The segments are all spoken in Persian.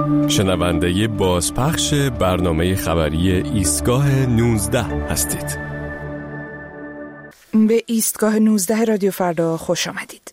شنونده بازپخش برنامه خبری ایستگاه 19 هستید. به ایستگاه 19 رادیو فردا خوش آمدید.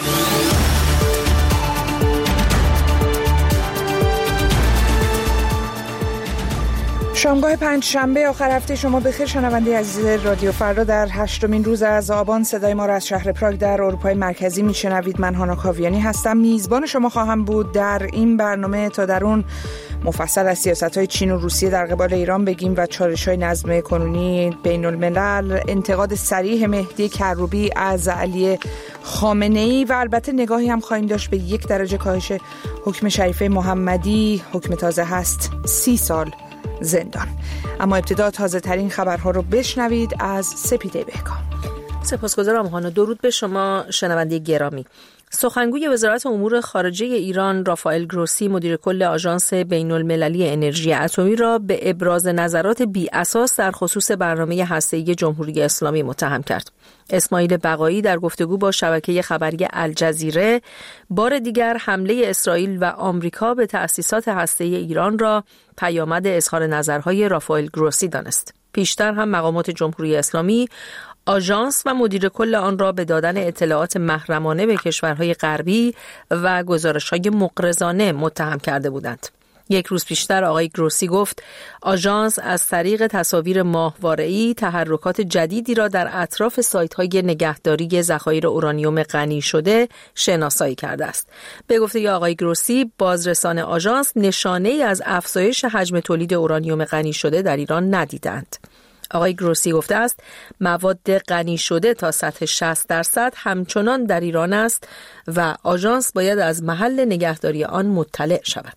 شامگاه پنجشنبه آخر هفته شما بخیر. شنونده عزیز رادیو فردا، در 8مین روز از آبان صدای ما را از شهر پراگ در اروپای مرکزی میشنوید. من هانا کاویانی هستم، میزبان شما خواهم بود در این برنامه تا در اون مفصل از سیاست‌های چین و روسیه در قبال ایران بگیم و چالش‌های نظم کنونی بین الملل، انتقاد صریح مهدی کروبی از علی خامنه‌ای و البته نگاهی هم خواهیم داشت به 1 درجه کاهش حکم شریفه محمدی. حکم تازه هست 30 سال زندان. اما ابتدا تازه ترین خبرها رو بشنوید از سپیده بهکام. سپاسگزارم هانا. درود به شما شنونده گرامی. سخنگوی وزارت امور خارجه ایران رافائل گروسی مدیر کل آژانس بین المللی انرژی اتمی را به ابراز نظرات بی اساس در خصوص برنامه هسته‌ای جمهوری اسلامی متهم کرد. اسماعیل بقایی در گفتگو با شبکه خبری الجزیره بار دیگر حمله اسرائیل و آمریکا به تأسیسات هسته‌ای ایران را پیامد اظهار نظرهای رافائل گروسی دانست. پیشتر هم مقامات جمهوری اسلامی آژانس و مدیر کل آن را به دادن اطلاعات محرمانه به کشورهای غربی و گزارش‌های مغرضانه متهم کرده بودند. 1 روز پیشتر آقای گروسی گفت آژانس از طریق تصاویر ماهواره‌ای تحرکات جدیدی را در اطراف سایت‌های نگهداری ذخایر اورانیوم غنی شده شناسایی کرده است. به گفته آقای گروسی، بازرسان آژانس نشانه‌ای از افزایش حجم تولید اورانیوم غنی شده در ایران ندیدند. آقای گروسی گفته است مواد غنی شده تا سطح 60% همچنان در ایران است و آژانس باید از محل نگهداری آن مطلع شود.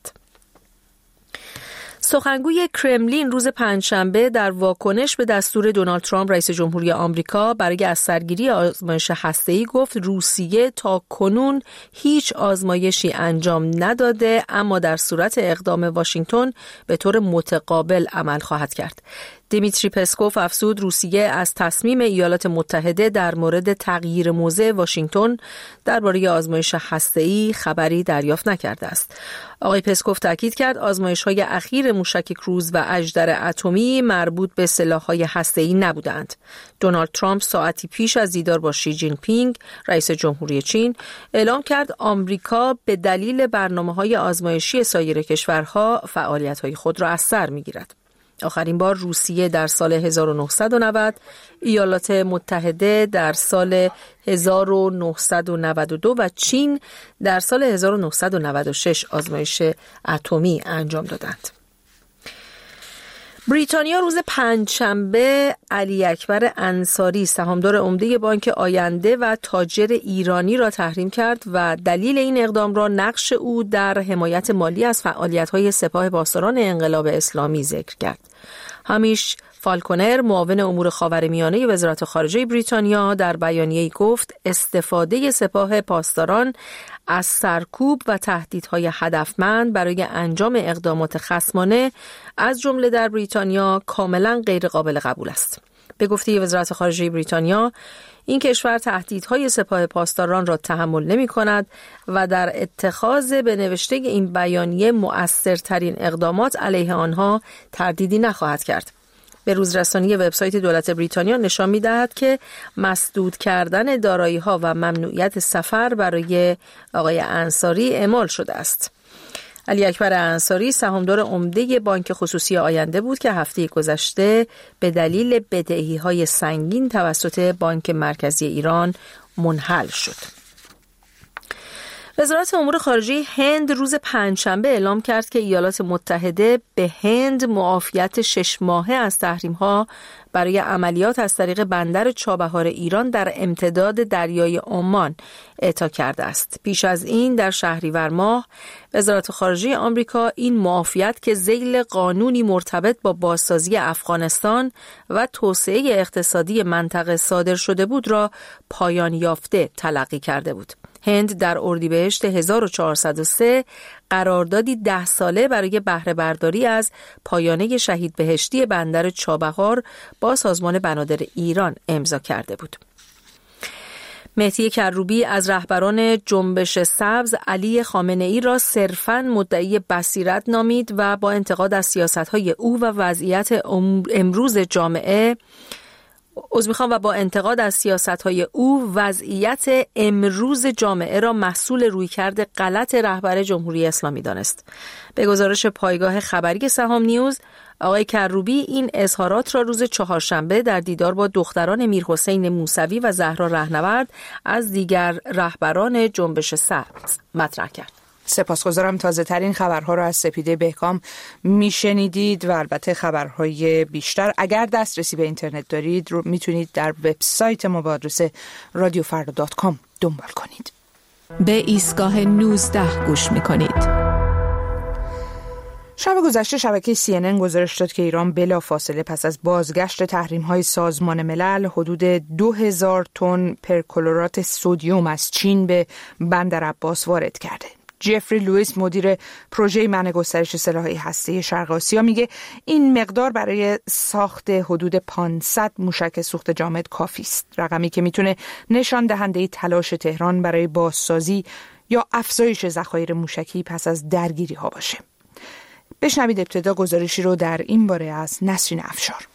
سخنگوی کرملین روز پنجشنبه در واکنش به دستور دونالد ترامپ رئیس جمهوری آمریکا برای از سرگیری آزمایش هسته‌ای گفت روسیه تا کنون هیچ آزمایشی انجام نداده، اما در صورت اقدام واشنگتن به طور متقابل عمل خواهد کرد. دیمیتری پسکوف افزود روسیه از تصمیم ایالات متحده در مورد تغییر موضع واشنگتن درباره آزمایش هسته‌ای خبری دریافت نکرده است. آقای پسکوف تاکید کرد آزمایش‌های اخیر موشک کروز و اژدر اتمی مربوط به سلاح‌های هسته‌ای نبودند. دونالد ترامپ ساعتی پیش از دیدار با شی جین پینگ رئیس جمهوری چین اعلام کرد آمریکا به دلیل برنامه‌های آزمایشی سایر کشورها فعالیت‌های خود را از سر می‌گیرد. آخرین بار روسیه در سال 1990، ایالات متحده در سال 1992 و چین در سال 1996 آزمایش اتمی انجام دادند. بریتانیا روز پنجشنبه علی اکبر انصاری سهامدار عمده بانک آینده و تاجر ایرانی را تحریم کرد و دلیل این اقدام را نقش او در حمایت مالی از فعالیت‌های سپاه پاسداران انقلاب اسلامی ذکر کرد. همیش فالکونر معاون امور خاورمیانه وزارت خارجه بریتانیا در بیانیه‌ای گفت استفاده سپاه پاسداران از سرکوب و تهدیدهای هدفمند برای انجام اقدامات خصمانه از جمله در بریتانیا کاملا غیر قابل قبول است. به گفته وزارت خارجه بریتانیا این کشور تهدیدهای سپاه پاسداران را تحمل نمی‌کند و در اتخاذ به نوشته این بیانیه مؤثرترین اقدامات علیه آنها تردیدی نخواهد کرد. به روزرسانی وبسایت دولت بریتانیا نشان می‌دهد که مسدود کردن دارایی‌ها و ممنوعیت سفر برای آقای انصاری اعمال شده است. علی اکبر انصاری سهامدار عمده بانک خصوصی آینده بود که هفته گذشته به دلیل بدهی‌های سنگین توسط بانک مرکزی ایران منحل شد. وزارت امور خارجه هند روز پنجشنبه اعلام کرد که ایالات متحده به هند معافیت 6 ماهه از تحریم‌ها برای عملیات از طریق بندر چابهار ایران در امتداد دریای عمان اعطا کرده است. پیش از این در شهریور ماه وزارت خارجه آمریکا این معافیت که ذیل قانونی مرتبط با بازسازی افغانستان و توسعه اقتصادی منطقه صادر شده بود را پایان یافته تلقی کرده بود. هند در اردیبهشت 1403 قراردادی 10 ساله برای بهره برداری از پایانه شهید بهشتی بندر چابهار با سازمان بنادر ایران امضا کرده بود. مهدی کروبی از رهبران جنبش سبز علی خامنه‌ای را صرفاً مدعی بصیرت نامید و با انتقاد از سیاست‌های او و وضعیت امروز جامعه وضعیت امروز جامعه را محصول رویکرد غلط رهبر جمهوری اسلامی دانست. به گزارش پایگاه خبری سهام نیوز، آقای کروبی این اظهارات را روز چهارشنبه در دیدار با دختران میرحسین موسوی و زهرا رهنورد از دیگر رهبران جنبش سبز مطرح کرد. سپاسگزارم. تازه ترین خبرها را از سپیده بهکام میشنیدید و البته خبرهای بیشتر اگر دسترسی به اینترنت دارید رو میتونید در وبسایت ما با آدرس radiofrda.com دنبال کنید. به ایستگاه 19 گوش میکنید. شب گذشته شبکه CNN گزارش داد که ایران بلافاصله پس از بازگشت تحریم‌های سازمان ملل حدود 2000 تن پرکلورات سدیم از چین به بندر عباس وارد کرده. جفری لوئیس مدیر پروژه منع گسترش سلاح هسته‌ای شرق آسیا میگه این مقدار برای ساخت حدود 500 موشک سوخت جامد کافی است، رقمی که میتونه نشان دهنده تلاش تهران برای بازسازی یا افزایش ذخایر موشکی پس از درگیری ها باشه. بشنوید ابتدا گزارشی رو در این باره از نسرین افشار.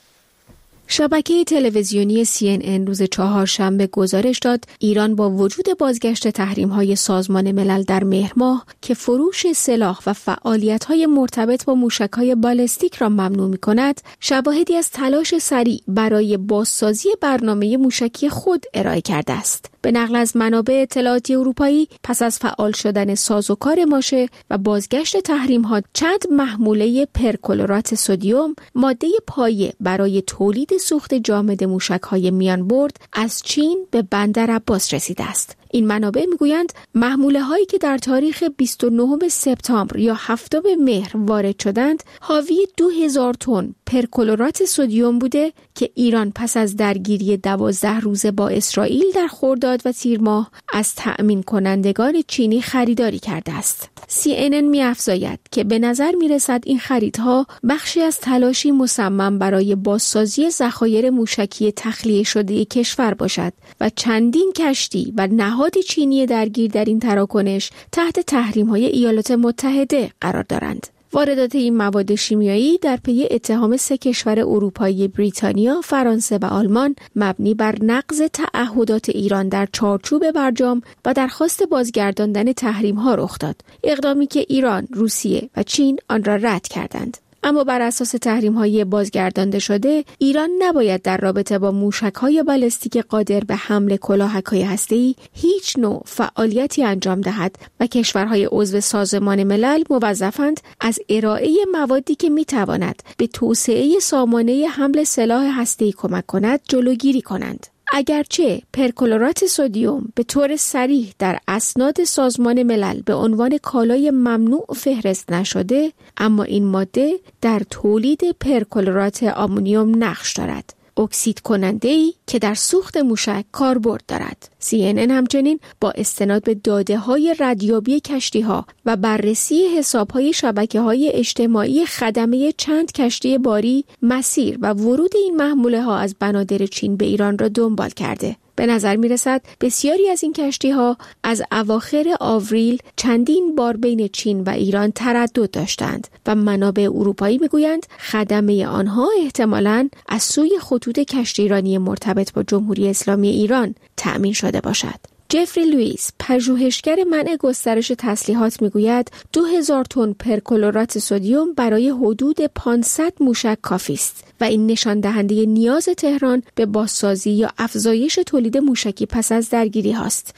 شبکه تلویزیونی CNN روز چهارشنبه گزارش داد ایران با وجود بازگشت تحریم‌های سازمان ملل در مهر ماه که فروش سلاح و فعالیت‌های مرتبط با موشک‌های بالستیک را ممنوع می‌کند، شواهدی از تلاش سریع برای بازسازی برنامه موشکی خود ارائه کرده است. به نقل از منابع اطلاعاتی اروپایی، پس از فعال شدن سازوکار ماشه و بازگشت تحریم‌ها، چند محموله پرکلورات سدیم، ماده پایه برای تولید سوخت جامد موشک‌های میان برد، از چین به بندر عباس رسیده است. این منابع میگویند محموله هایی که در تاریخ 29 سپتامبر یا 7 مهر وارد شدند حاوی 2000 تن پرکلورات سدیم بوده که ایران پس از درگیری 12 روزه با اسرائیل در خرداد و تیر ماه از تأمین کنندگان چینی خریداری کرده است. CNN می‌افزاید که به نظر می‌رسد این خریدها بخشی از تلاشی مصمم برای بازسازی ذخایر موشکی تخلیه شده کشور باشد و چندین کشتی و نهاد چینی درگیر در این تراکنش تحت تحریم‌های ایالات متحده قرار دارند. واردات این مواد شیمیایی در پی اتهام 3 کشور اروپایی بریتانیا، فرانسه و آلمان مبنی بر نقض تعهدات ایران در چارچوب برجام و درخواست بازگرداندن تحریم‌ها رخ داد. اقدامی که ایران، روسیه و چین آن را رد کردند. اما بر اساس تحریم‌های بازگردانده شده، ایران نباید در رابطه با موشک‌های بالستیک قادر به حمل کلاهک‌های هسته‌ای هیچ نوع فعالیتی انجام دهد و کشورهای عضو سازمان ملل موظفند از ارائه موادی که می‌تواند به توسعه سامانه حمل سلاح هسته‌ای کمک کند جلوگیری کنند. اگرچه پرکلورات سدیم به طور صریح در اسناد سازمان ملل به عنوان کالای ممنوع فهرست نشده، اما این ماده در تولید پرکلورات آمونیوم نقش دارد، اکسید کننده‌ای که در سوخت موشک کاربرد دارد. CNN همچنین با استناد به داده‌های ردیابی کشتی‌ها و بررسی حساب‌های شبکه‌های اجتماعی خدمه چند کشتی باری، مسیر و ورود این محموله‌ها از بنادر چین به ایران را دنبال کرده. به نظر می‌رسد بسیاری از این کشتی‌ها از اواخر آوریل چندین بار بین چین و ایران تردد داشتند و منابع اروپایی می‌گویند خدمه آنها احتمالاً از سوی خطوط کشتیرانی مرتبط با جمهوری اسلامی ایران تأمین شده باشد. جفری لوئیس، پژوهشگر منع گسترش تسلیحات، میگوید 2000 تن پرکلورات سدیم برای حدود 500 موشک کافی است و این نشان دهنده نیاز تهران به بازسازی یا افزایش تولید موشکی پس از درگیری هاست.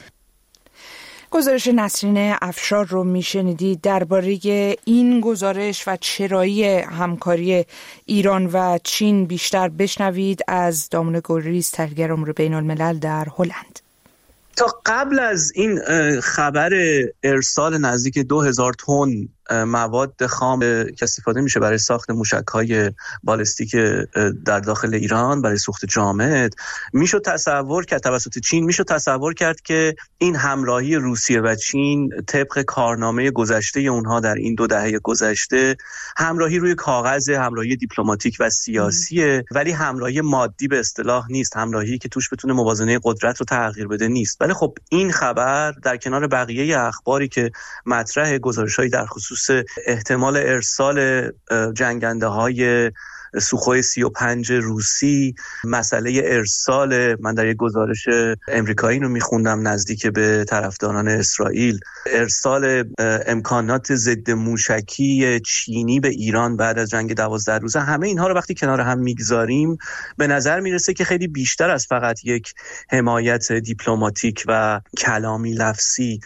گزارش نسرین افشار رو میشنیدید. درباره این گزارش و چرایی همکاری ایران و چین بیشتر بشنوید از دامونه گلریز، تحلیلگر امور بین الملل در هلند. تا قبل از این خبر ارسال نزدیک 2000 تن مواد خام که استفاده میشه برای ساخت موشک‌های بالستیک در داخل ایران برای سوخت جامد، میشد تصور کرد توسط چین، میشد تصور کرد که این همراهی روسیه و چین طبق کارنامه گذشته اونها در این 2 دهه گذشته همراهی روی کاغذ، همراهی دیپلماتیک و سیاسیه، ولی همراهی مادی به اصطلاح نیست، همراهی که توش بتونه موازنه قدرت رو تغییر بده نیست. ولی خب این خبر در کنار بقیه اخباری که مطرح، گزارش‌هایی در خصوص احتمال ارسال جنگنده‌های سوخوی 35 روسی، مسئله ارسال، من در یک گزارش امریکایی رو میخوندم نزدیک به طرفداران اسرائیل، ارسال امکانات ضد موشکی چینی به ایران بعد از جنگ 12 روزه، همه اینها رو وقتی کنار هم میگذاریم به نظر میرسه که خیلی بیشتر از فقط یک حمایت دیپلماتیک و کلامی لفظی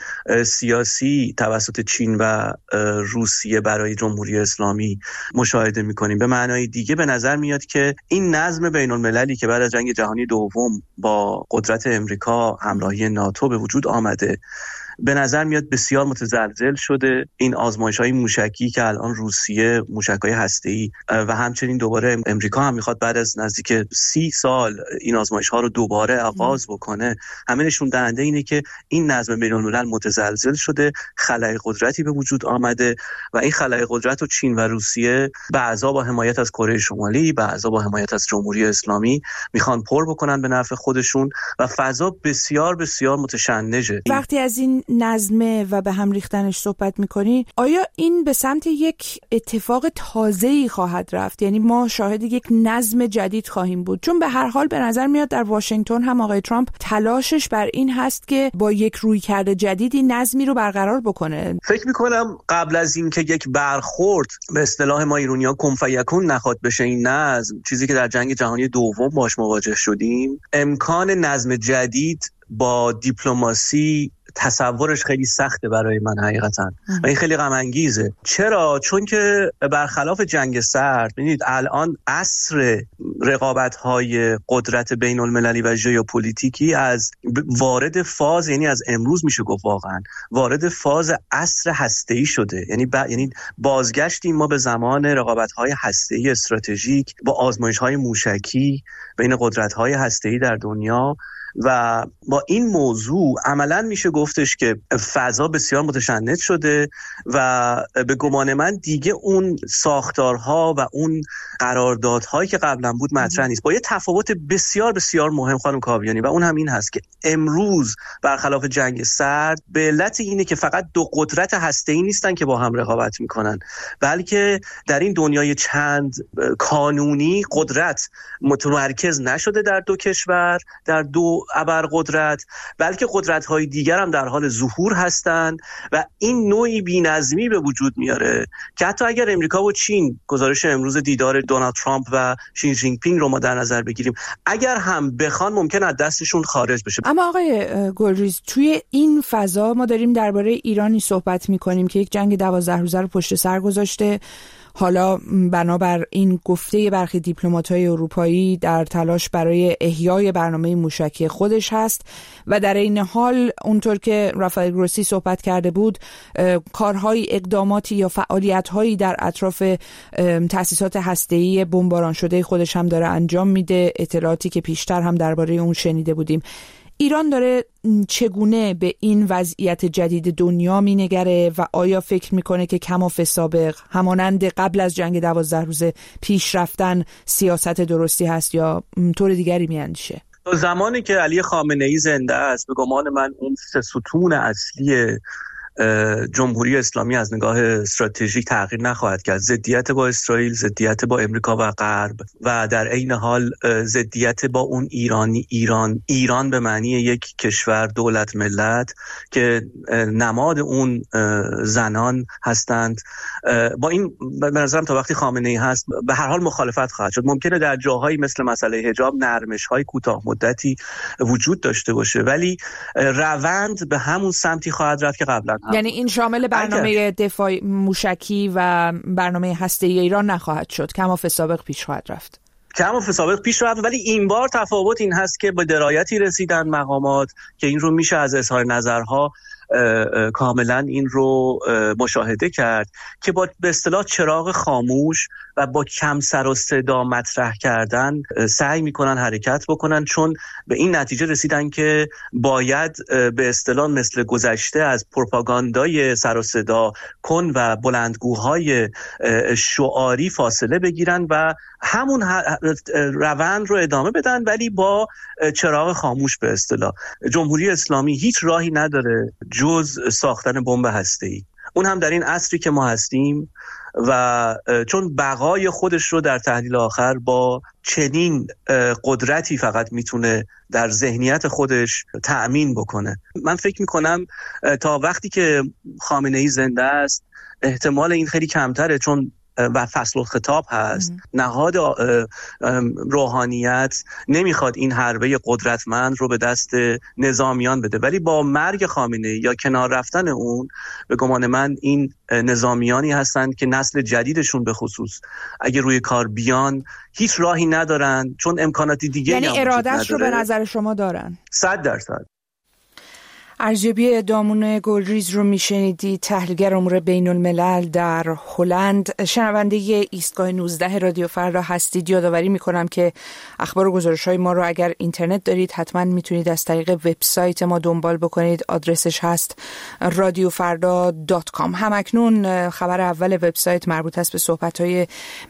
سیاسی توسط چین و روسیه برای جمهوری اسلامی مشاهده میکنیم. به معنای دیگه به نظر میاد که این نظم بین المللی که بعد از جنگ جهانی دوم با قدرت امریکا همراهی ناتو به وجود آمده، به نظر میاد بسیار متزلزل شده. این آزمایش‌های موشکی که الان روسیه، موشک‌های هسته‌ای و همچنین دوباره امریکا هم میخواد بعد از نزدیک 30 سال این آزمایش‌ها رو دوباره آغاز بکنه، همه نشون دهنده اینه که این نظم بین‌الملل متزلزل شده، خلأ قدرتی به وجود آمده و این خلأ قدرت رو چین و روسیه بعضا با حمایت از کره شمالی، بعضا با حمایت از جمهوری اسلامی میخوان پر بکنن به نفع خودشون و فضا بسیار بسیار متشنجه. وقتی از این نظمه و به هم ریختنش صحبت میکنی، آیا این به سمت یک اتفاق تازه‌ای خواهد رفت؟ یعنی ما شاهد یک نظم جدید خواهیم بود؟ چون به هر حال به نظر میاد در واشنگتن هم آقای ترامپ تلاشش بر این هست که با یک رویکرد جدیدی نظمی رو برقرار بکنه. فکر میکنم قبل از این که یک برخورد به اصطلاح ما ایرانی‌ها کن فیکون نخواد بشه این نظم، چیزی که در جنگ جهانی دوم باش مواجه شدیم، امکان نظم جدید با دیپلماسی تصورش خیلی سخته برای من حقیقتا و این خیلی غم انگیزه. چرا؟ چون که برخلاف جنگ سرد، ببینید الان عصر رقابت‌های قدرت بین المللی و ژئوپلیتیکی از وارد فاز، یعنی از امروز میشه گفت واقعا وارد فاز عصر هسته‌ای شده. یعنی بازگشتیم ما به زمان رقابت‌های هسته‌ای استراتژیک با آزمایش‌های موشکی بین قدرت‌های هسته‌ای در دنیا و با این موضوع عملاً میشه گفتش که فضا بسیار متشنج شده و به گمان من دیگه اون ساختارها و اون قراردادهایی که قبلا بود مطرح نیست، با یه تفاوت بسیار بسیار مهم خانم کاویانی، و اون هم این هست که امروز برخلاف جنگ سرد به علت اینه که فقط 2 قدرت هسته‌ای نیستن که با هم رقابت میکنن، بلکه در این دنیای چند کانونی قدرت متمرکز نشده در 2 کشور، در 2 ابرقدرت، بلکه قدرت‌های دیگر هم در حال ظهور هستند و این نوعی بی‌نظمی به وجود میاره که حتی اگر امریکا و چین، گزارش امروز دیدار دونالد ترامپ و شی جین پینگ رو ما در نظر بگیریم، اگر هم بخوان ممکن از دستشون خارج بشه. اما آقای گلریز، توی این فضا ما داریم درباره ایرانی صحبت می‌کنیم که یک جنگ 12 روزه رو پشت سر گذاشته، حالا بنابر این گفته برخی دیپلمات‌های اروپایی در تلاش برای احیای برنامه موشکی خودش هست و در این حال اونطور که رافائل گروسی صحبت کرده بود، کارهای، اقداماتی یا فعالیت‌هایی در اطراف تأسیسات هسته‌ای بمباران شده خودش هم داره انجام میده، اطلاعاتی که پیشتر هم درباره اون شنیده بودیم. ایران داره چگونه به این وضعیت جدید دنیا مینگره و آیا فکر میکنه که کماف سابق همانند قبل از جنگ 12 روزه پیش رفتن سیاست درستی هست یا طور دیگری میاندیشه؟ زمانی که علی خامنه‌ای زنده است، به گمان من اون 3 ستون اصلی جمهوری اسلامی از نگاه استراتژیک تغییر نخواهد کرد: ضدیت با اسرائیل، ضدیت با امریکا و غرب و در عین حال ضدیت با اون ایران به معنی یک کشور دولت ملت که نماد اون زنان هستند. با این به نظرم تا وقتی خامنه‌ای هست به هر حال مخالفت خواهد شد. ممکنه در جاهایی مثل مسئله حجاب نرمش‌های کوتاه مدتی وجود داشته باشه، ولی روند به همون سمتی خواهد رفت که قبلا. یعنی این شامل برنامه دفاع موشکی و برنامه هسته‌ای ایران نخواهد شد، کماف سابق پیش خواهد رفت. کماف سابق پیش رفت، ولی این بار تفاوت این هست که با درایتی رسیدن مقامات که این رو میشه از اظهار نظرها کاملا این رو مشاهده کرد که با به اصطلاح چراغ خاموش و با کم سر و صدا مطرح کردن سعی میکنن حرکت بکنن، چون به این نتیجه رسیدن که باید به اصطلاح مثل گذشته از پروپاگاندای سر و صدا کن و بلندگوهای شعاری فاصله بگیرن و همون روند رو ادامه بدن، ولی با چراغ خاموش. به اصطلاح جمهوری اسلامی هیچ راهی نداره جز ساختن بمب هسته‌ای، اون هم در این عصری که ما هستیم، و چون بقای خودش رو در تحلیل آخر با چنین قدرتی فقط میتونه در ذهنیت خودش تأمین بکنه. من فکر میکنم تا وقتی که خامنه‌ای زنده است احتمال این خیلی کمتره، چون و فصل الخطاب هست. نهاد روحانیت نمیخواد این حربه قدرتمند رو به دست نظامیان بده، ولی با مرگ خامنه‌ای یا کنار رفتن اون، به گمان من این نظامیانی هستند که نسل جدیدشون به خصوص اگه روی کار بیان هیچ راهی ندارن، چون امکاناتی دیگه یعنی ارادهش رو به نظر شما دارن 100%. ارجبی دامون گلریز رو میشنیدی، تحلیلگر امور بین الملل در هلند. شنونده ایستگاه 19 رادیو فردا هستید. یادآوری میکنم که اخبار و گزارش‌های ما رو اگر اینترنت دارید حتما میتونید از طریق وبسایت ما دنبال بکنید. آدرسش هست radiofarda.com. همکنون خبر اول وبسایت مربوط است به صحبت‌های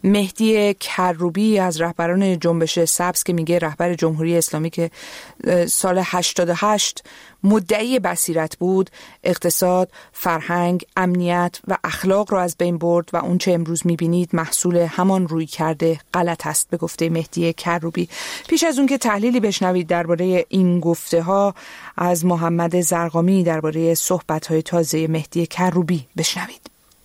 مهدی کروبی از رهبران جنبش سبز که میگه رهبر جمهوری اسلامی که سال 88 مدعی بصیرت بود، اقتصاد، فرهنگ، امنیت و اخلاق را از بین برد و اون چه امروز میبینید محصول همان روی کرده غلط است، به گفته مهدی کروبی. پیش از اون که تحلیلی بشنوید درباره این گفته ها از محمد زرقامی درباره صحبت‌های تازه مهدی کروبی بشنوید.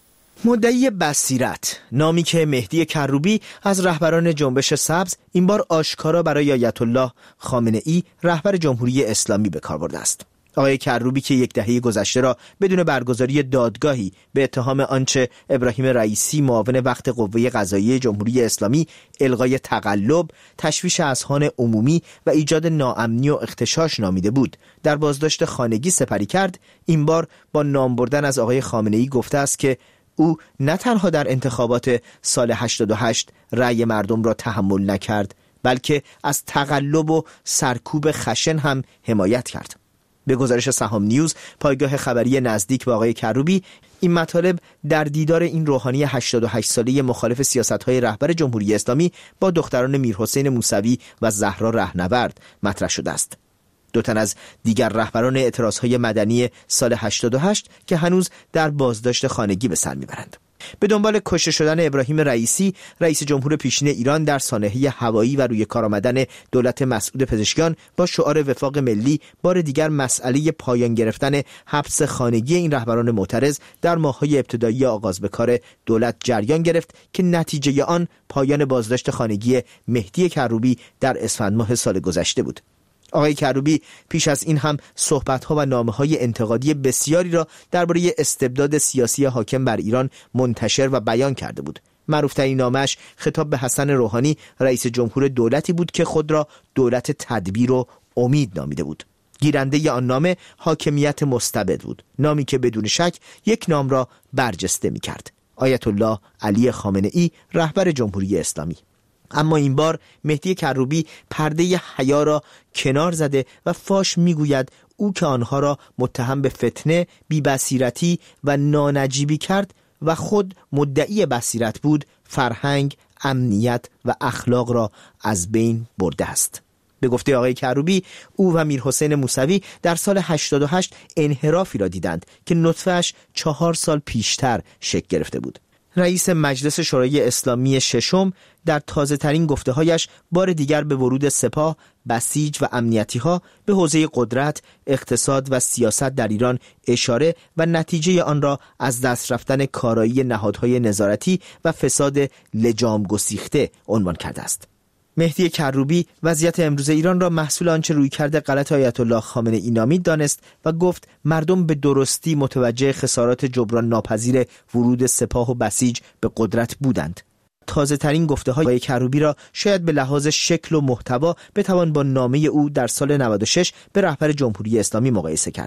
مدعی بصیرت، نامی که مهدی کروبی از رهبران جنبش سبز این بار آشکارا برای آیت الله خامنه‌ای رهبر جمهوری اسلامی به کار برده است. آقای کروبی که یک دهه گذشته را بدون برگزاری دادگاهی به اتهام آنچه ابراهیم رئیسی معاون وقت قوه قضاییه جمهوری اسلامی الغای تقلب، تشویش اذهان عمومی و ایجاد ناامنی و اغتشاش نامیده بود، در بازداشت خانگی سپری کرد، این بار با نام بردن از آقای خامنه‌ای گفته است که او نه تنها در انتخابات سال 88 رأی مردم را تحمل نکرد، بلکه از تقلب و سرکوب خشن هم حمایت کرد. به گزارش سهام نیوز، پایگاه خبری نزدیک به آقای کروبی، این مطالب در دیدار این روحانی 88 ساله مخالف سیاست‌های رهبر جمهوری اسلامی با دختران میرحسین موسوی و زهرا رهنورد مطرح شده است. دو تن از دیگر رهبران اعتراضهای مدنی سال 88 که هنوز در بازداشت خانگی به سر میبرند. به دنبال کشته شدن ابراهیم رئیسی، رئیس جمهور پیشین ایران، در سانحه هوایی و روی کار آمدن دولت مسعود پزشکیان با شعار وفاق ملی، بار دیگر مسئله پایان گرفتن حبس خانگی این رهبران معترض در ماه‌های ابتدایی آغاز به کار دولت جریان گرفت که نتیجه آن پایان بازداشت خانگی مهدی کروبی در اسفند ماه سال گذشته بود. آقای کروبی پیش از این هم صحبت‌ها و نامه‌های انتقادی بسیاری را درباره استبداد سیاسی حاکم بر ایران منتشر و بیان کرده بود. معروف‌ترین نامش خطاب به حسن روحانی، رئیس جمهور دولتی بود که خود را دولت تدبیر و امید نامیده بود. گیرنده آن نامه حاکمیت مستبد بود، نامی که بدون شک یک نام را برجسته می‌کرد: آیت الله علی خامنه‌ای، رهبر جمهوری اسلامی. اما این بار مهدی کروبی پرده حیا را کنار زده و فاش میگوید او که آنها را متهم به فتنه، بی‌بصیرتی و نانجیبی کرد و خود مدعی بصیرت بود، فرهنگ، امنیت و اخلاق را از بین برده است. به گفته آقای کروبی، او و میرحسین موسوی در سال 88 انحرافی را دیدند که نطفه‌اش 4 سال پیشتر شکل گرفته بود. رئیس مجلس شورای اسلامی ششم در تازه ترین گفته‌هایش بار دیگر به ورود سپاه، بسیج و امنیتی‌ها به حوزه قدرت، اقتصاد و سیاست در ایران اشاره و نتیجه آن را از دست رفتن کارایی نهادهای نظارتی و فساد لجام گسیخته عنوان کرده است. مهدی کروبی وضعیت امروز ایران را محصول آنچه روی کرده غلط آیت الله خامنه‌ای نامید دانست و گفت مردم به درستی متوجه خسارات جبران ناپذیر ورود سپاه و بسیج به قدرت بودند. تازه ترین گفته های کروبی را شاید به لحاظ شکل و محتوا بتوان با نامه او در سال 96 به رهبر جمهوری اسلامی مقایسه کرد.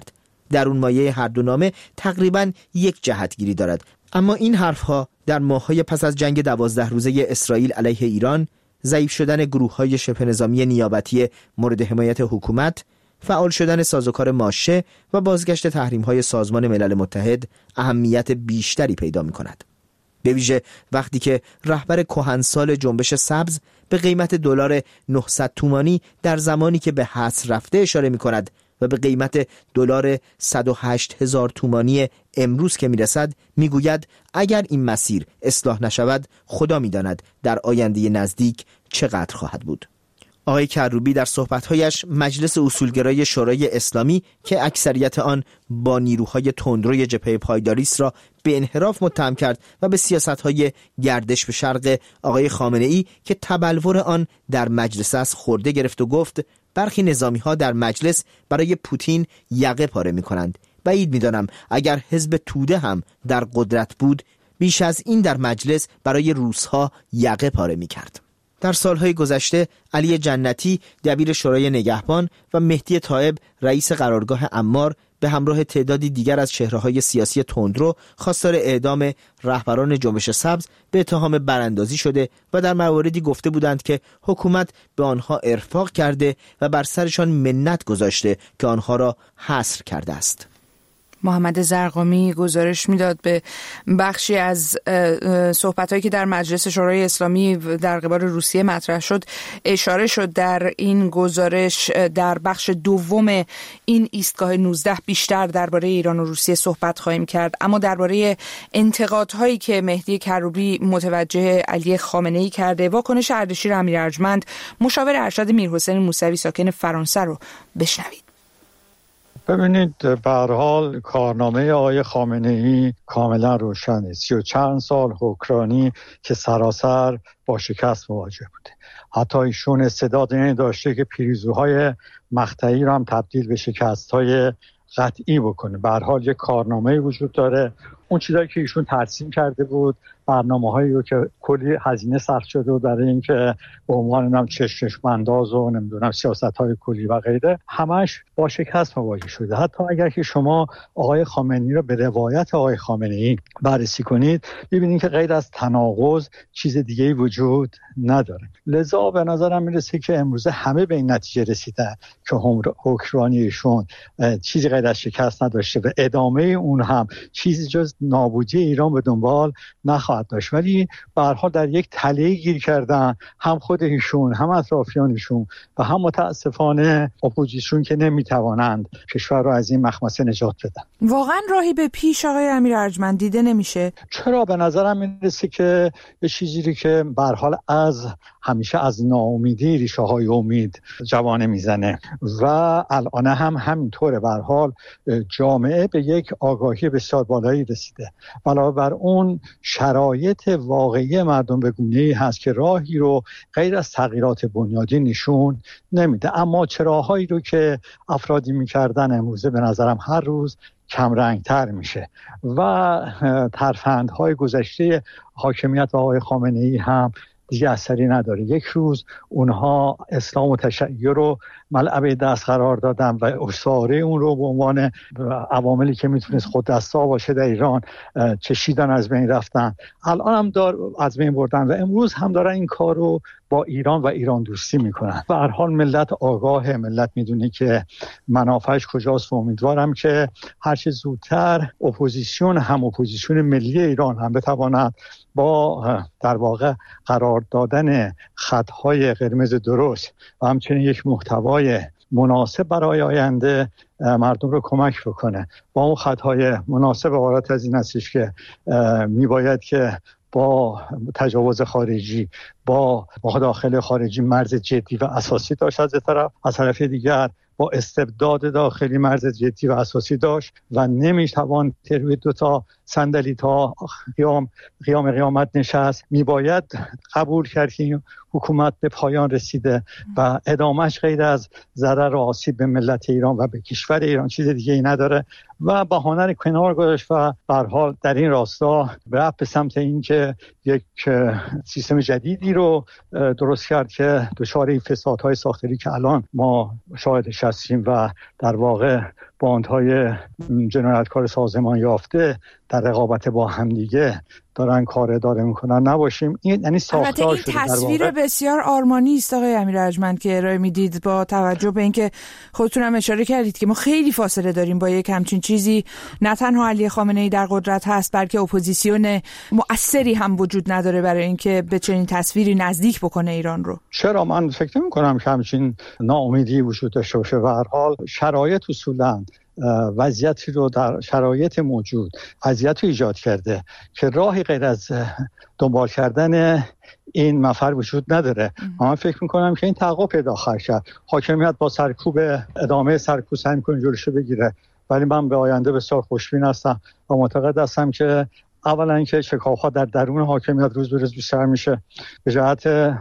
درون مایه هر دو نامه تقریباً یک جهتگیری دارد، اما این حرفها در ماه‌های پس از جنگ 12 روزه اسرائیل علیه ایران، ضعیف شدن گروه‌های شبه نظامی نیابتی مورد حمایت حکومت، فعال شدن سازوکار ماشه و بازگشت تحریم‌های سازمان ملل متحد اهمیت بیشتری پیدا می‌کند. به ویژه وقتی که رهبر کهنسال جنبش سبز به قیمت دلار 900 تومانی در زمانی که به حصر رفته اشاره می‌کند و به قیمت دلار 108,000 تومانی امروز که میرسد میگوید اگر این مسیر اصلاح نشود خدا میداند در آینده نزدیک چقدر خواهد بود. آقای کروبی در صحبت‌هایش مجلس اصولگرای شورای اسلامی که اکثریت آن با نیروهای تندروی جبهه پایداری است را به انحراف متهم کرد و به سیاست‌های گردش به شرق آقای خامنه‌ای که تبلور آن در مجلس است خورده گرفت و گفت برخی نظامی‌ها در مجلس برای پوتین یقه پاره می‌کنند. بعید می‌دانم اگر حزب توده هم در قدرت بود بیش از این در مجلس برای روس‌ها یقه پاره می‌کرد. در سالهای گذشته علی جنتی دبیر شورای نگهبان و مهدی طائب رئیس قرارگاه عمار به همراه تعدادی دیگر از چهره‌های سیاسی تندرو خواستار اعدام رهبران جنبش سبز به اتهام براندازی شده و در مواردی گفته بودند که حکومت به آنها ارفاق کرده و بر سرشان منت گذاشته که آنها را حصر کرده است. محمد زرقامی گزارش میداد به بخشی از صحبتایی که در مجلس شورای اسلامی در قبال روسیه مطرح شد اشاره شد. در این گزارش در بخش دوم این ایستگاه 19 بیشتر درباره ایران و روسیه صحبت خواهیم کرد، اما درباره انتقادهایی که مهدی کروبی متوجه علی خامنه‌ای کرده، واکنش اردشیر امیر ارجمند مشاور ارشد میرحسین موسوی ساکن فرانسه رو بشنوید. ببینید، به هر حال کارنامه آقای خامنه‌ای کاملا روشنه. 30 و چند سال حکمرانی که سراسر با شکست مواجه بوده. حتی ایشون استعداد این داشته که پیروزی‌های مقطعی رو هم تبدیل به شکست‌های قطعی بکنه. به هر حال یک کارنامه وجود داره. اون چیزایی که ایشون ترسیم کرده بود، برنامه‌هایی رو که کلی هزینه صرف شده و برای اینکه به عنوان چشم‌انداز و نمیدونم سیاست‌های کلی و غیره، همش با شکست مواجه شده. حتی اگر که شما آقای خامنه‌ای رو به روایت آقای خامنه‌ای بررسی کنید، ببینید که غیر از تناقض چیز دیگه‌ای وجود نداره. لذا به نظرم میرسه که امروز همه به این نتیجه رسیدن که حکمرانی ایشون چیزی غیر از شکست نداشته و ادامه اون هم چیزی جز نابودی ایران به دنبال نخواهد داشت. ولی به هر حال در یک تله گیر کردن، هم خود ایشون، هم اطرافیانشون و هم متاسفانه اپوزیسیون که نمیتوانند کشور رو از این مخمسه نجات بدن. واقعا راهی به پیش آقای امیر ارجمند دیده نمیشه؟ چرا؟ به نظرم میرسه که یه چیزی که به هر حال از همیشه از ناامیدی ریشه های امید جوانه میزنه و الان هم همینطوره. به هر حال جامعه به یک آگاهی بسیار بالایی رسیده. علاوه بر اون شرایط واقعی مردم به گونه‌ای هست که راهی رو غیر از تغییرات بنیادی نشون نمیده. اما چراهایی رو که افرادی میکردن امروزه به نظرم هر روز کم رنگتر میشه و ترفندهای گذشته حاکمیت آقای خامنه‌ای هم دیگه اثری نداره. یک روز اونها اسلام و تشیع رو ملعب دست قرار دادن و اساره اون رو به عنوان عواملی که میتونست خود دستا باشه در ایران چشیدن، از بین رفتن. الان هم از بین بردن و امروز هم دارن این کار رو با ایران و ایران دوستی میکنن. به هر حال ملت آگاه، ملت میدونه که منافعش کجاست و امیدوارم که هرچه زودتر اپوزیسیون، هم اپوزیسیون ملی ایران هم بتواند با در واقع قرار دادن خطهای قرمز درست و همچنین یک محتوای مناسب برای آینده مردم رو کمک بکنه. با اون خطهای مناسب عبارت از این هستش که میباید که با تجاوز خارجی، با مداخله خارجی مرز جدی و اساسی داشت از طرف دیگر با استبداد داخلی مرز جدی و اساسی داشت و نمیتوان روی 2 تا صندلی تا قیامت نشست. میباید قبول کرد که این حکومت به پایان رسیده و ادامهش غیر از ضرر و آسیب به ملت ایران و به کشور ایران چیز دیگه ای نداره و بهانه کنار گذاشت و به هر حال در این راستا رفت به سمت این که یک سیستم جدیدی رو درست کرد که دچار این فسادهای ساختاری که الان ما شاهدش هستیم و در واقع باندهای جنایتکار سازمان یافته در رقابت با همدیگه دارن کار اداره میکنن نباشیم. این یعنی ساختار شده. این تصویر بسیار آرمانی است آقای امیر ارجمند که ارائه میدید، با توجه به اینکه خودتون هم اشاره کردید که ما خیلی فاصله داریم با یک همچین چیزی. نه تنها علی خامنه‌ای در قدرت هست، بلکه اپوزیسیون مؤثری هم وجود نداره برای اینکه به چنین تصویری نزدیک بکنه ایران رو. چرا؟ من فکر نمی‌کنم که همچین ناامیدی وجود داشته باشه. به هر حال شرایط اصولاً وضعیتی رو در شرایط موجود وضعیت رو ایجاد کرده که راهی غیر از دنبال کردن این مفر وجود نداره. من فکر میکنم که این تحقق پیدا خواهد کرد. حاکمیت با سرکوب ادامه سرکوب سعی میکنه جلوشو بگیره، ولی من به آینده بسیار خوشبین هستم و معتقد هستم که اولا که شکاف‌ها در درون حاکمیت روز به روز بیشتر میشه، به جهت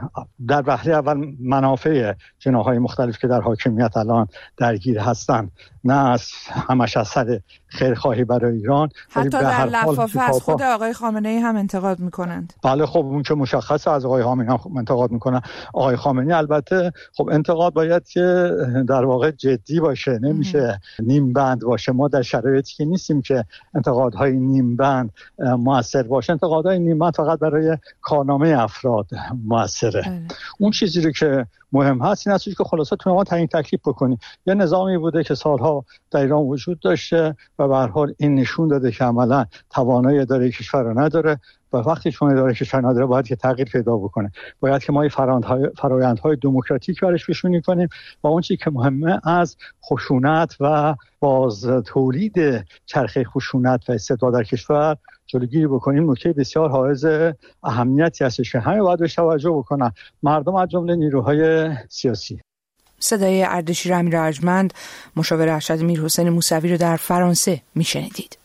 در وهله اول منافع جناح‌های مختلف که در حاکمیت الان درگیر هستن، نه همش از سر خیرخواهی برای ایران. حتی در لفافه از خود آقای خامنه‌ای هم انتقاد میکنند. بله خب اون که مشخصه از آقای خامنه‌ای هم انتقاد میکنن. آقای خامنه‌ای البته خب انتقاد باید که در واقع جدی باشه، نمیشه نیم بند باشه. ما در شرایطی که نیستیم که انتقادهای نیم بند مؤثر باشه. انتقادهای نیم بند فقط برای کارنامه افراد مؤثره. اون چیزی رو که مهم هست این است که خلاصه تو ما تعیین تکلیف بکنیم. یه نظامی بوده که سالها در ایران وجود داشته و به هر حال این نشون داده که عملا توانایی اداره کشور رو نداره و وقتی چون اداره کشور نداره باید که تغییر پیدا بکنه. باید که ما فرآیندهای دموکراتیک برش پیشونی کنیم و اون چیزی که مهمه از خشونت و باز تولید چرخه خشونت و استبداد در کشور جلوگیری بکنیم. نکته بسیار حائز اهمیتی هستش که همه باید بهش توجه بکنن، مردم از جمله نیروهای سیاسی. صدای اردشیر امیر ارجمند، مشاور ارشد میرحسین موسوی رو در فرانسه میشنیدید.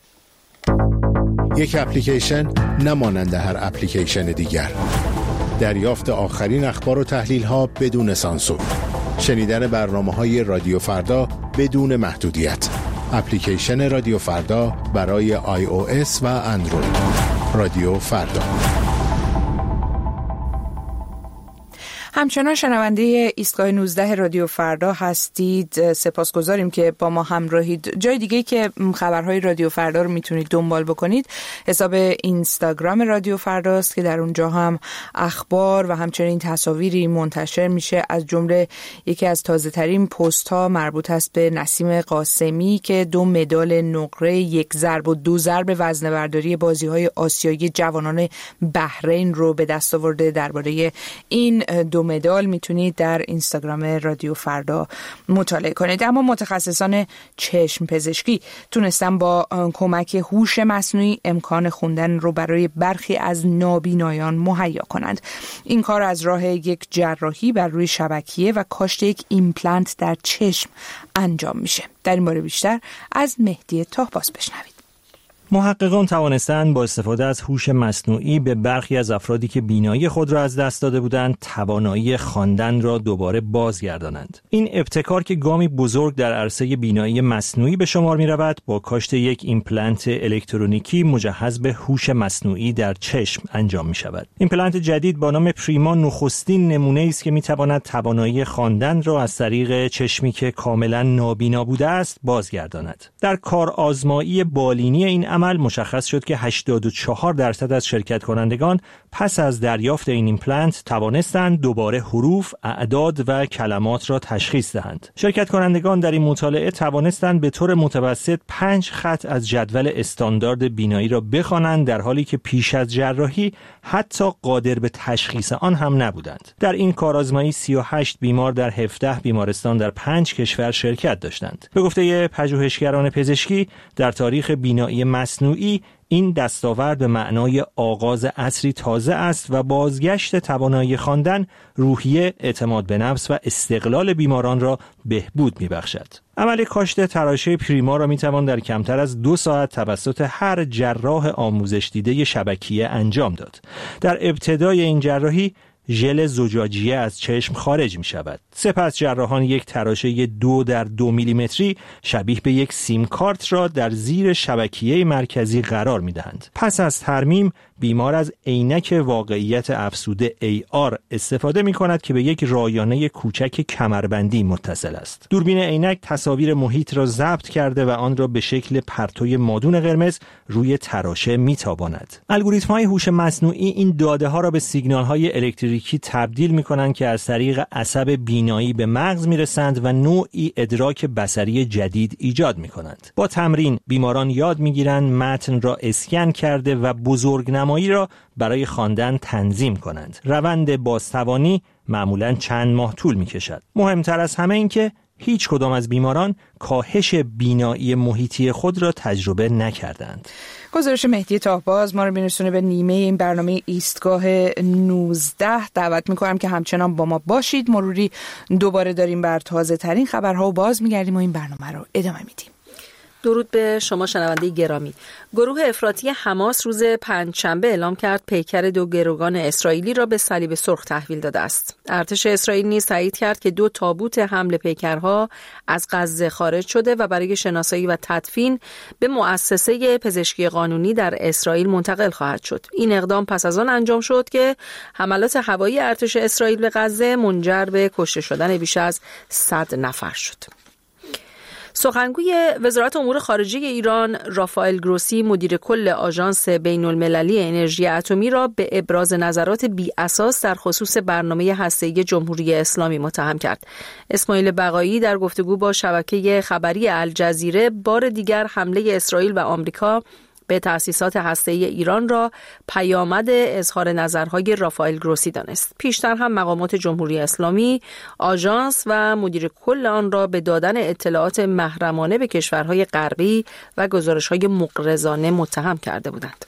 یک اپلیکیشن نمانند هر اپلیکیشن دیگر. دریافت آخرین اخبار و تحلیل‌ها بدون سانسور. شنیدن برنامه‌های رادیو فردا بدون محدودیت. اپلیکیشن رادیو فردا برای iOS و اندروید. رادیو فردا. همچنان شنونده ایستگاه 19 رادیو فردا هستید. سپاسگزاریم که با ما همراهید. جای دیگه که خبرهای رادیو فردا رو میتونید دنبال بکنید حساب اینستاگرام رادیو فرداست که در اونجا هم اخبار و همچنین تصاویری منتشر میشه. از جمله یکی از تازه ترین پست ها مربوط است به نسیم قاسمی که 2 مدال نقره، 1 ضرب و 2 ضرب وزنه‌برداری بازی‌های آسیایی جوانان بحرین رو به دست آورده. درباره این 2 مدال میتونید در اینستاگرام رادیو فردا مطالعه کنید. اما متخصصان چشم پزشکی تونستن با کمک هوش مصنوعی امکان خوندن رو برای برخی از نابینایان مهیا کنند. این کار از راه یک جراحی بر روی شبکیه و کاشت یک ایمپلنت در چشم انجام میشه. در این باره بیشتر از مهدی طاهباز بشنوید. محققان توانستند با استفاده از هوش مصنوعی به برخی از افرادی که بینایی خود را از دست داده بودند توانایی خواندن را دوباره بازگردانند. این ابتکار که گامی بزرگ در عرصه بینایی مصنوعی به شمار می‌رود، با کاشت یک ایمپلنت الکترونیکی مجهز به هوش مصنوعی در چشم انجام می‌شود. ایمپلنت جدید با نام پریما نخستین نمونه است که می‌تواند توانایی خواندن را از طریق چشمی که کاملا نابینا بوده است بازگرداند. در کارآزمایی بالینی این عمل مشخص شد که 84% از شرکت کنندگان پس از دریافت این ایمپلنت توانستند دوباره حروف، اعداد و کلمات را تشخیص دهند. شرکت کنندگان در این مطالعه توانستند به طور متوسط 5 خط از جدول استاندارد بینایی را بخوانند، در حالی که پیش از جراحی حتی قادر به تشخیص آن هم نبودند. در این کارآزمایی 38 بیمار در 17 بیمارستان در 5 کشور شرکت داشتند. به گفته پژوهشگران پزشکی، در تاریخ بینایی مصنوعی این دستاورد به معنای آغاز عصری تازه است و بازگشت توانایی خواندن، روحیه، اعتماد به نفس و استقلال بیماران را بهبود می‌بخشد. عمل کاشت تراشه پریما را می‌توان در کمتر از 2 ساعت توسط هر جراح آموزش دیده شبکیه انجام داد. در ابتدای این جراحی ژل زجاجیه از چشم خارج می شود. سپس جراحان یک تراشه 2 در 2 میلیمتری شبیه به یک سیم کارت را در زیر شبکیه مرکزی قرار می دهند. پس از ترمیم بیمار از عینک واقعیت افزوده AR استفاده می‌کند که به یک رایانه کوچک کمربندی متصل است. دوربین عینک تصاویر محیط را ضبط کرده و آن را به شکل پرتوی مادون قرمز روی تراشه میتاباند. الگوریتم‌های هوش مصنوعی این داده‌ها را به سیگنال‌های الکتریکی تبدیل می‌کنند که از طریق عصب بینایی به مغز می‌رسند و نوعی ادراک بصری جدید ایجاد می‌کنند. با تمرین بیماران یاد می‌گیرند متن را اسکن کرده و بزرگنمایی را برای خواندن تنظیم کنند. روند بازتوانی معمولاً چند ماه طول می‌کشد. مهمتر از همه این که هیچ کدام از بیماران کاهش بینایی محیطی خود را تجربه نکردند. گزارش مهدی تاهباز ما رو میرسونه به نیمه این برنامه ایستگاه 19. دعوت میکنم که همچنان با ما باشید. مروری دوباره داریم بر تازه ترین خبرها و باز میگردیم و این برنامه رو ادامه میدیم. درود به شما شنونده گرامی. گروه افراطی حماس روز پنجشنبه اعلام کرد پیکر 2 گروگان اسرائیلی را به صلیب سرخ تحویل داده است. ارتش اسرائیل نیز تایید کرد که 2 تابوت حمل پیکرها از غزه خارج شده و برای شناسایی و تدفین به مؤسسه پزشکی قانونی در اسرائیل منتقل خواهد شد. این اقدام پس از آن انجام شد که حملات هوایی ارتش اسرائیل به غزه منجر به کشته شدن بیش از 100 نفر شد. سخنگوی وزارت امور خارجه ایران رافائل گروسی مدیر کل آژانس بین‌المللی انرژی اتمی را به ابراز نظرات بی اساس در خصوص برنامه هسته‌ای جمهوری اسلامی متهم کرد. اسماعیل بقایی در گفتگو با شبکه خبری الجزیره بار دیگر حمله اسرائیل و آمریکا به تأسیسات هسته‌ای ایران را پیامد اظهار نظرهای رافائل گروسی دانست. پیشتر هم مقامات جمهوری اسلامی آژانس و مدیر کل آن را به دادن اطلاعات محرمانه به کشورهای غربی و گزارش‌های مغرضانه متهم کرده بودند.